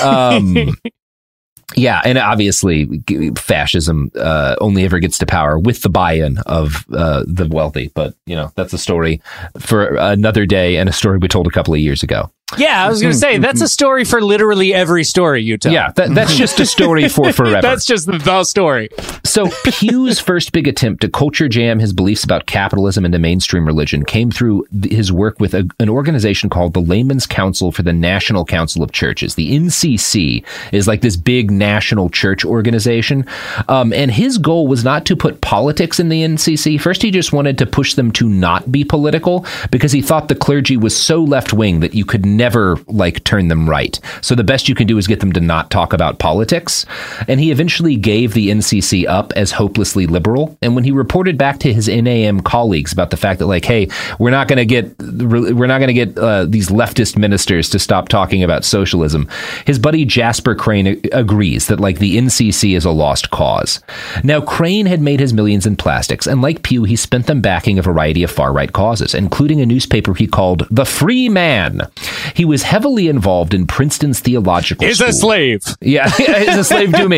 Yeah, and obviously fascism only ever gets to power with the buy-in of the wealthy. But, that's a story for another day and a story we told a couple of years ago. Yeah, I was going to say, that's a story for literally every story you tell. Yeah, that's just a story for forever. That's just the story. So Pew's first big attempt to culture jam his beliefs about capitalism into mainstream religion came through his work with an organization called the Layman's Council for the National Council of Churches. The NCC is like this big national church organization. And his goal was not to put politics in the NCC. First, he just wanted to push them to not be political because he thought the clergy was so left-wing that you could never like turn them right. So the best you can do is get them to not talk about politics. And he eventually gave the NCC up as hopelessly liberal. And when he reported back to his NAM colleagues about the fact that like, hey, we're not going to get these leftist ministers to stop talking about socialism, his buddy Jasper Crane agrees that like the NCC is a lost cause. Now, Crane had made his millions in plastics, and like Pugh, he spent them backing a variety of far-right causes, including a newspaper he called The Free Man. He was heavily involved in Princeton's theological school. He's a slave. Yeah, he's a slave to me.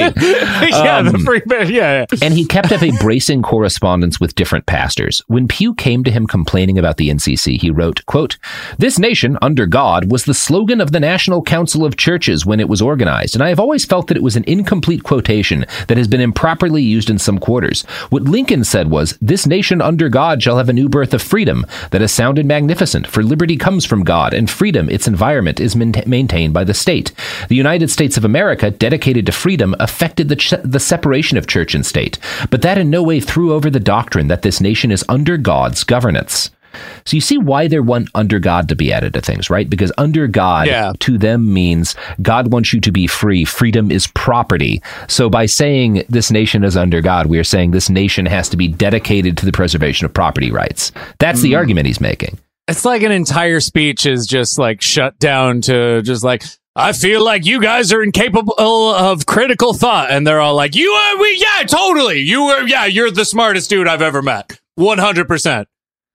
The Free Man, yeah. And he kept up a bracing correspondence with different pastors. When Pugh came to him complaining about the NCC, he wrote, quote, "This nation, under God, was the slogan of the National Council of Churches when it was organized, and I have always felt that it was an incomplete quotation that has been improperly used in some quarters. What Lincoln said was, 'This nation under God shall have a new birth of freedom.' That has sounded magnificent, for liberty comes from God, and freedom, its environment, is maintained by the state. The United States of America, dedicated to freedom, affected the separation of church and state, but that in no way threw over the doctrine that this nation is under God's governance." So you see why they want under God to be added to things, right? Because under God to them means God wants you to be free. Freedom is property. So by saying this nation is under God, we are saying this nation has to be dedicated to the preservation of property rights. That's the argument he's making. It's like an entire speech is just like shut down to just like, I feel like you guys are incapable of critical thought. And they're all like, yeah, totally. You're the smartest dude I've ever met. 100%.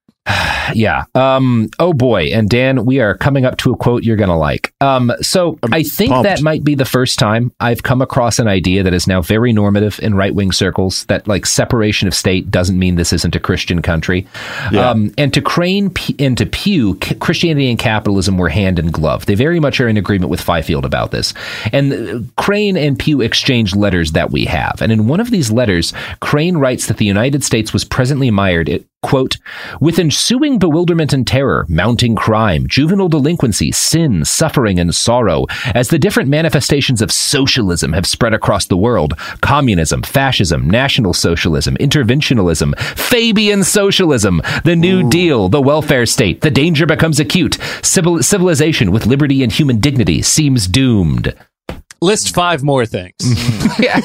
Yeah. Oh boy. And Dan, we are coming up to a quote you're going to like. So I think that might be the first time I've come across an idea that is now very normative in right-wing circles, that like separation of state doesn't mean this isn't a Christian country. Yeah. And to Crane and to Pugh, Christianity and capitalism were hand in glove. They very much are in agreement with Fifield about this. And Crane and Pugh exchanged letters that we have. And in one of these letters, Crane writes that the United States was presently mired, quote, "with ensuing bewilderment and terror, mounting crime, juvenile delinquency, sin, suffering, and sorrow, as the different manifestations of socialism have spread across the world: communism, fascism, national socialism, interventionism, Fabian socialism, the New Deal, the welfare state. The danger becomes acute. Civilization with liberty and human dignity seems doomed." List 5 more things. Yeah.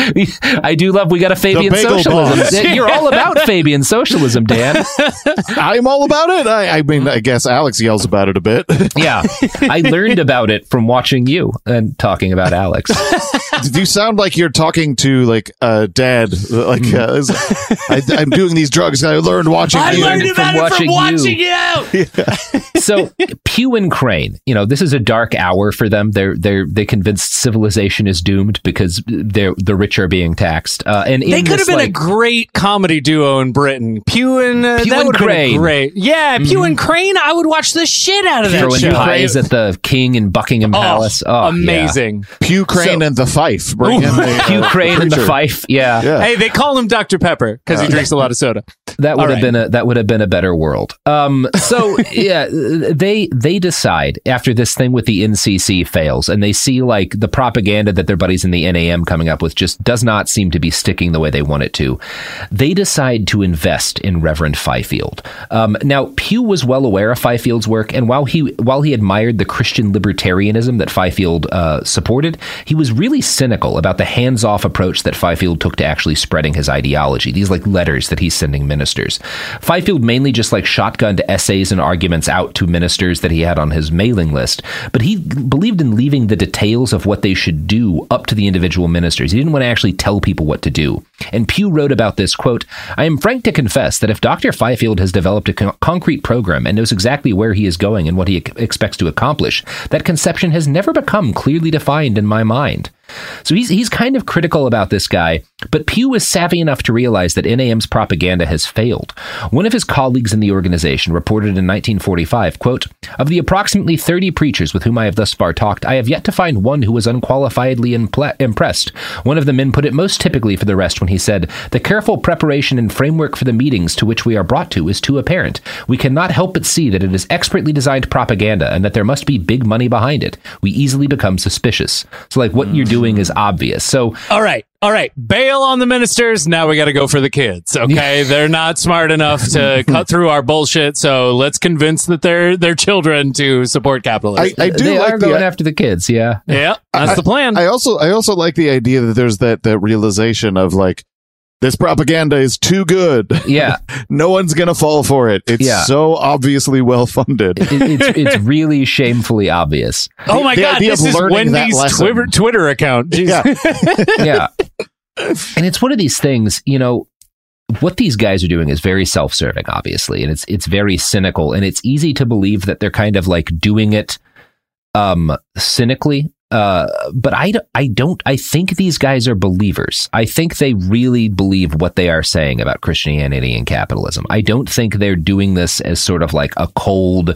I do love, we got a Fabian socialism. You're all about Fabian socialism, Dan. I'm all about it. I mean, I guess Alex yells about it a bit. Yeah. I learned about it from watching you and talking about Alex. You sound like you're talking to like dad. Like I'm doing these drugs. I learned watching. I learned about it from watching you. Yeah. So Pugh and Crane, this is a dark hour for them. They convinced civilization is doomed because the rich are being taxed. And they could have been a great comedy duo in Britain. Pugh and Crane. Great. Yeah, Pugh and Crane. I would watch the shit out of that Throwing show. pies at the king in Buckingham Palace. Oh, amazing. Yeah. Pugh Crane and the Fife. Bring in the, Pugh Crane and the Fife. Yeah. Hey, they call him Dr. Pepper because he drinks a lot of soda. That would have been a better world. So yeah, they decide after this thing with the NCC fails, and they see like the propaganda that their buddies in the NAM coming up with just does not seem to be sticking the way they want it to. They decide to invest in Reverend Fifield. Now, Pugh was well aware of Fifield's work, and while he admired the Christian libertarianism that Fifield supported, he was really cynical about the hands-off approach that Fifield took to actually spreading his ideology. These like letters that he's sending ministers. Fifield mainly just like shotgunned essays and arguments out to ministers that he had on his mailing list, but he believed in leaving the details of what they should do up to the individual ministers. He didn't want to actually tell people what to do. And Pugh wrote about this, quote, "I am frank to confess that if Dr. Fifield has developed a concrete program and knows exactly where he is going and what he expects to accomplish, that conception has never become clearly defined in my mind." So he's kind of critical about this guy, but Pugh is savvy enough to realize that NAM's propaganda has failed. One of his colleagues in the organization reported in 1945, quote, "Of the approximately 30 preachers with whom I have thus far talked, I have yet to find one who was unqualifiedly impressed. One of the men put it most typically for the rest when he said, 'The careful preparation and framework for the meetings to which we are brought to is too apparent. We cannot help but see that it is expertly designed propaganda and that there must be big money behind it. We easily become suspicious.'" So like what you're doing doing is obvious. So, all right. Bail on the ministers. Now we got to go for the kids. Okay. They're not smart enough to cut through our bullshit. So let's convince that their children to support capitalism. They are going after the kids. Yeah. Yeah. That's the plan. I also like the idea that there's that realization of like, this propaganda is too good. Yeah. No one's going to fall for it. It's so obviously well funded. It's really shamefully obvious. Oh my God. This is Wendy's Twitter account. Jeez. Yeah. And it's one of these things, you know, what these guys are doing is very self-serving, obviously. And it's very cynical, and it's easy to believe that they're kind of like doing it cynically. But I think these guys are believers. I think they really believe what they are saying about Christianity and capitalism. I don't think they're doing this as sort of like a cold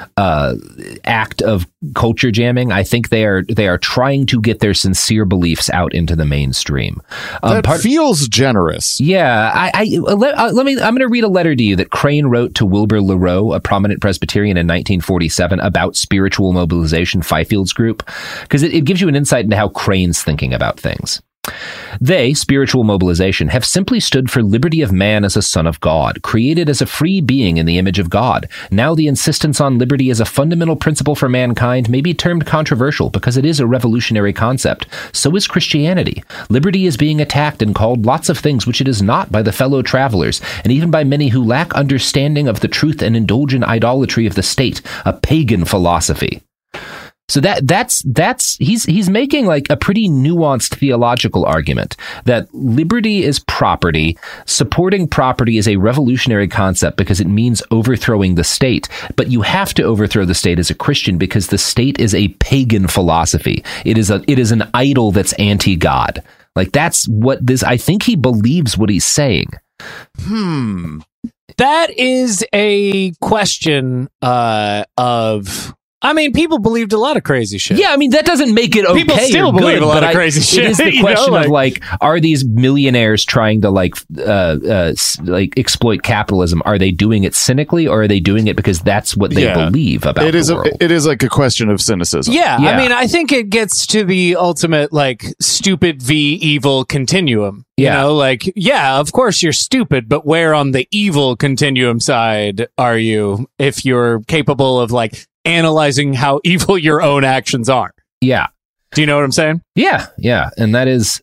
act of culture jamming. I think they are trying to get their sincere beliefs out into the mainstream. That feels generous. Yeah. I'm going to read a letter to you that Crane wrote to Wilbur LaRoe, a prominent Presbyterian in 1947, about spiritual mobilization, Fifield's group, because it gives you an insight into how Crane's thinking about things. They, spiritual mobilization, have simply stood for liberty of man as a son of God, created as a free being in the image of God. Now the insistence on liberty as a fundamental principle for mankind may be termed controversial because it is a revolutionary concept. So is Christianity. Liberty is being attacked and called lots of things which it is not by the fellow travelers, and even by many who lack understanding of the truth and indulge in idolatry of the state, a pagan philosophy. So he's making like a pretty nuanced theological argument that liberty is property. Supporting property is a revolutionary concept because it means overthrowing the state. But you have to overthrow the state as a Christian because the state is a pagan philosophy. It is an idol that's anti-God. Like that's what this. I think he believes what he's saying. That is a question of. I mean, people believed a lot of crazy shit. Yeah, I mean, that doesn't make it okay. People still believe a lot of crazy shit. It is the question of like, are these millionaires trying to like exploit capitalism? Are they doing it cynically, or are they doing it because that's what they believe about the world? It is like a question of cynicism. Yeah, I mean, I think it gets to the ultimate like stupid v evil continuum. You know, like, yeah, of course you're stupid, but where on the evil continuum side are you if you're capable of like analyzing how evil your own actions are? Yeah. Do you know what I'm saying? Yeah. And that is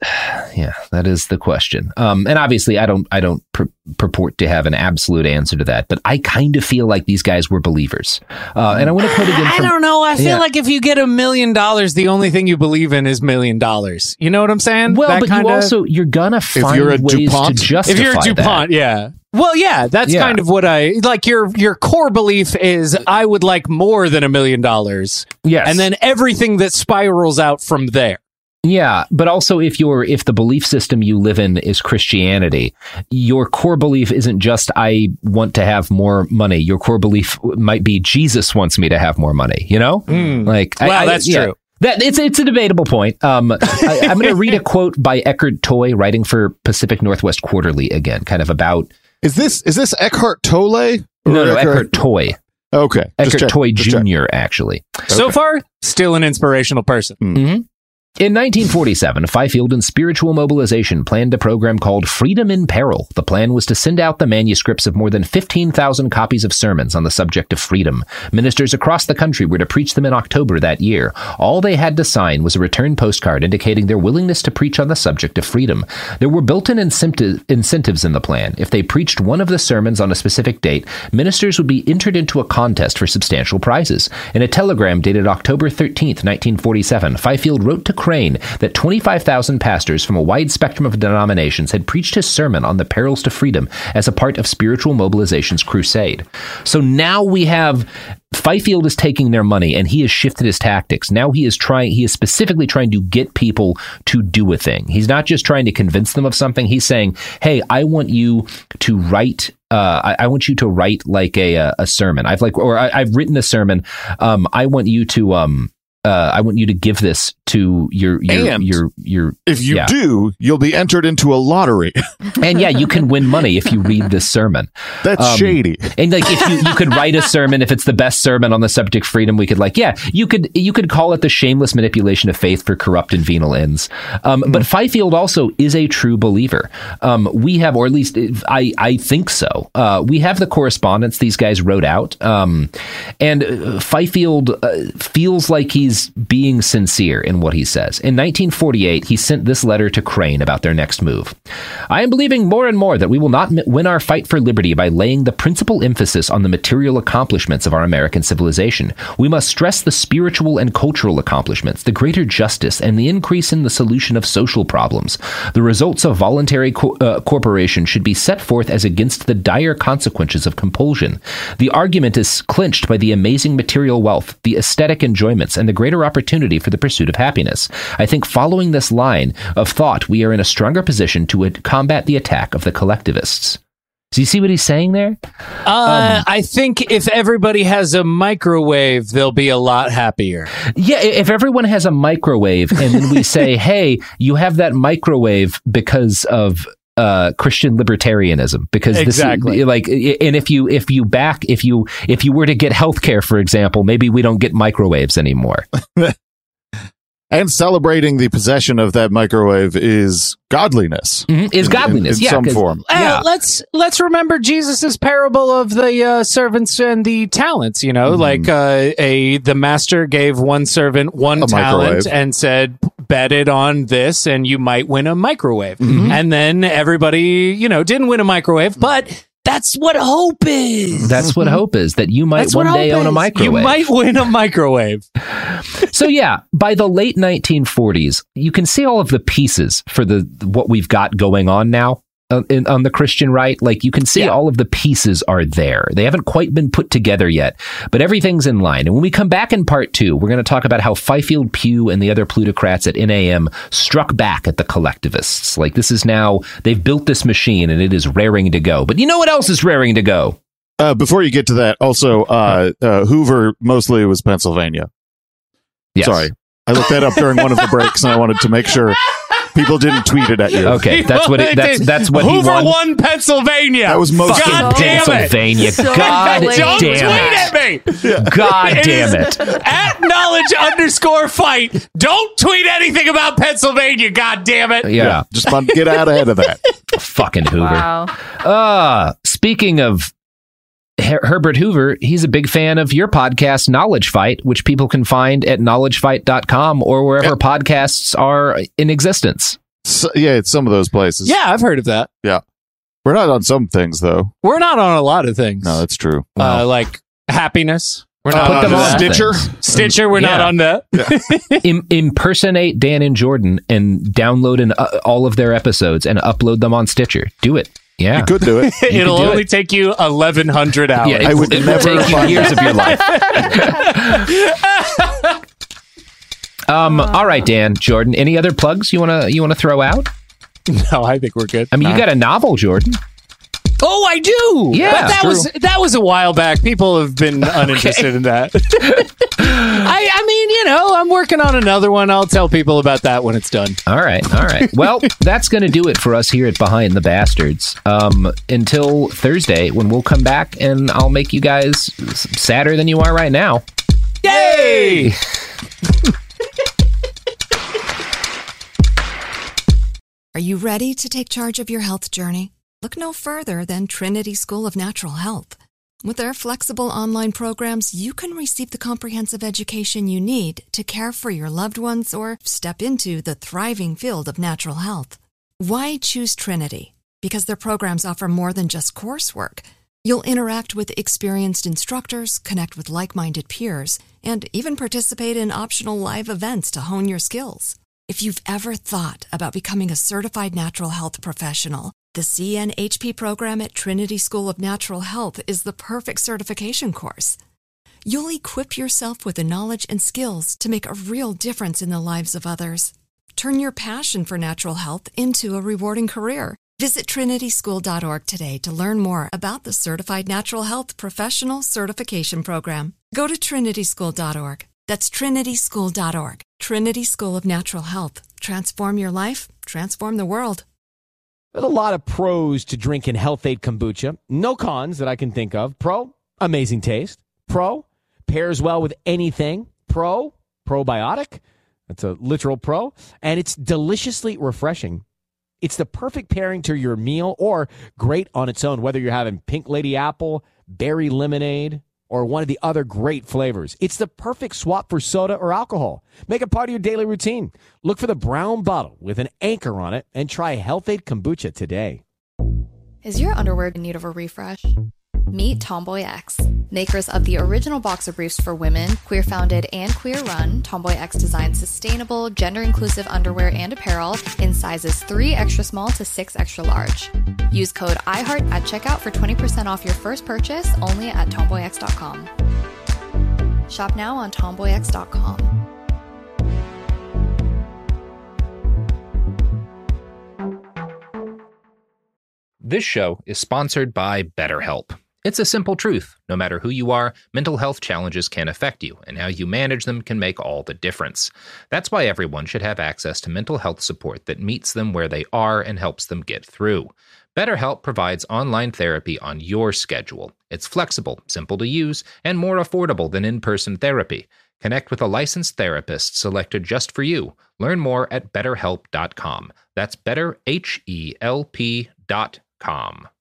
the question. And obviously I don't purport to have an absolute answer to that, but I kind of feel like these guys were believers. And I want to quote again from, I don't know. I feel like if you get $1 million, the only thing you believe in is $1 million. You know what I'm saying? Well, that but you're gonna find ways to justify if you're a DuPont, that. Yeah. Well, yeah, that's kind of what I like. Your core belief is I would like more than $1 million. Yes. And then everything that spirals out from there. Yeah, but also if the belief system you live in is Christianity, your core belief isn't just I want to have more money. Your core belief might be Jesus wants me to have more money, you know? That's true. It's a debatable point. I'm going to read a quote by Eckhart Tolle, writing for Pacific Northwest Quarterly again, kind of about. Is this Eckhart Tolle? No, Eckhart Tolle. Okay. Eckhart Tolle Jr., actually. So far, still an inspirational person. Mm-hmm. In 1947, Fifield and Spiritual Mobilization planned a program called Freedom in Peril. The plan was to send out the manuscripts of more than 15,000 copies of sermons on the subject of freedom. Ministers across the country were to preach them in October that year. All they had to sign was a return postcard indicating their willingness to preach on the subject of freedom. There were built-in incentives in the plan. If they preached one of the sermons on a specific date, ministers would be entered into a contest for substantial prizes. In a telegram dated October 13th, 1947, Fifield wrote to Crane that 25,000 pastors from a wide spectrum of denominations had preached his sermon on the perils to freedom as a part of Spiritual Mobilization's crusade. So now we have Fifield is taking their money and he has shifted his tactics. Now he is specifically trying to get people to do a thing. He's not just trying to convince them of something. He's saying, hey, I want you to write I want you to write like a sermon. I've written a sermon. I want you to I want you to give this to your if you do, you'll be entered into a lottery. And yeah, you can win money if you read this sermon. That's shady. And like, if you could write a sermon, if it's the best sermon on the subject of freedom, we could you could call it the shameless manipulation of faith for corrupt and venal ends. But Fifield also is a true believer. We have, or at least I think so. We have the correspondence these guys wrote out. And Fifield feels like he's being sincere in what he says. In 1948, he sent this letter to Crane about their next move. I am believing more and more that we will not win our fight for liberty by laying the principal emphasis on the material accomplishments of our American civilization. We must stress the spiritual and cultural accomplishments, the greater justice, and the increase in the solution of social problems. The results of voluntary corporation should be set forth as against the dire consequences of compulsion. The argument is clinched by the amazing material wealth, the aesthetic enjoyments, and the greater opportunity for the pursuit of happiness. I think following this line of thought, we are in a stronger position to combat the attack of the collectivists. Do you see what he's saying there? I think if everybody has a microwave, they'll be a lot happier. Yeah, if everyone has a microwave, and then we say, hey, you have that microwave because of Christian libertarianism, because exactly. And if you were to get healthcare, for example, maybe we don't get microwaves anymore. And celebrating the possession of that microwave is godliness. Is godliness, in some form. Let's remember Jesus's parable of the servants and the talents. You know, the master gave one servant one talent and said, bet it on this, and you might win a microwave. And then everybody, didn't win a microwave, but that's what hope is. That's what hope is, that you might one day own a microwave. You might win a microwave. So yeah, by the late 1940s, you can see all of the pieces for what we've got going on now on the Christian right. Like, you can see all of the pieces are there. They haven't quite been put together yet, but everything's in line. And when we come back in part 2, we're going to talk about how Fifield Pugh and the other plutocrats at NAM struck back at the collectivists. Like, this is now, they've built this machine and it is raring to go. But you know what else is raring to go? Before you get to that, also, Hoover mostly was Pennsylvania. Yes. Sorry. I looked that up during one of the breaks and I wanted to make sure people didn't tweet it at you. Okay, that's what Hoover won Pennsylvania. That was most God damn Pennsylvania. So God don't damn tweet at me. God damn it. At knowledge_fight. Don't tweet anything about Pennsylvania. God damn it. Yeah. Just get out ahead of that. Fucking Hoover. Wow. Speaking of Herbert Hoover, he's a big fan of your podcast, Knowledge Fight, which people can find at knowledgefight.com or wherever podcasts are in existence. So, it's some of those places. Yeah, I've heard of that. Yeah. We're not on some things, though. We're not on a lot of things. No, that's true. Like happiness. We're not put them on Stitcher. Stitcher, we're not on that. Yeah. Impersonate Dan and Jordan and download all of their episodes and upload them on Stitcher. Do it. Yeah. You could do it. It'll only take you 1,100 hours. Yeah, it would never take you years of your life. All right, Dan, Jordan, any other plugs you want to throw out? No, I think we're good. I mean, you got a novel, Jordan. Oh, I do. Yeah, but that was a while back. People have been uninterested in that. I mean, I'm working on another one. I'll tell people about that when it's done. All right. Well, that's going to do it for us here at Behind the Bastards. Until Thursday, when we'll come back and I'll make you guys sadder than you are right now. Yay! Are you ready to take charge of your health journey? Look no further than Trinity School of Natural Health. With their flexible online programs, you can receive the comprehensive education you need to care for your loved ones or step into the thriving field of natural health. Why choose Trinity? Because their programs offer more than just coursework. You'll interact with experienced instructors, connect with like-minded peers, and even participate in optional live events to hone your skills. If you've ever thought about becoming a certified natural health professional, the CNHP program at Trinity School of Natural Health is the perfect certification course. You'll equip yourself with the knowledge and skills to make a real difference in the lives of others. Turn your passion for natural health into a rewarding career. Visit trinityschool.org today to learn more about the Certified Natural Health Professional Certification Program. Go to trinityschool.org. That's trinityschool.org. Trinity School of Natural Health. Transform your life, transform the world. There's a lot of pros to drinking Health-Ade kombucha. No cons that I can think of. Pro, amazing taste. Pro, pairs well with anything. Pro, probiotic. That's a literal pro. And it's deliciously refreshing. It's the perfect pairing to your meal or great on its own, whether you're having pink lady apple, berry lemonade, or one of the other great flavors. It's the perfect swap for soda or alcohol. Make it part of your daily routine. Look for the brown bottle with an anchor on it and try Health-Ade kombucha today. Is your underwear in need of a refresh? Meet Tomboy X, makers of the original boxer briefs for women, queer-founded and queer-run. Tomboy X designs sustainable, gender-inclusive underwear and apparel in sizes 3 extra small to 6 extra large. Use code IHEART at checkout for 20% off your first purchase only at tomboyx.com. Shop now on tomboyx.com. This show is sponsored by BetterHelp. It's a simple truth. No matter who you are, mental health challenges can affect you, and how you manage them can make all the difference. That's why everyone should have access to mental health support that meets them where they are and helps them get through. BetterHelp provides online therapy on your schedule. It's flexible, simple to use, and more affordable than in-person therapy. Connect with a licensed therapist selected just for you. Learn more at BetterHelp.com. That's BetterHelp.com.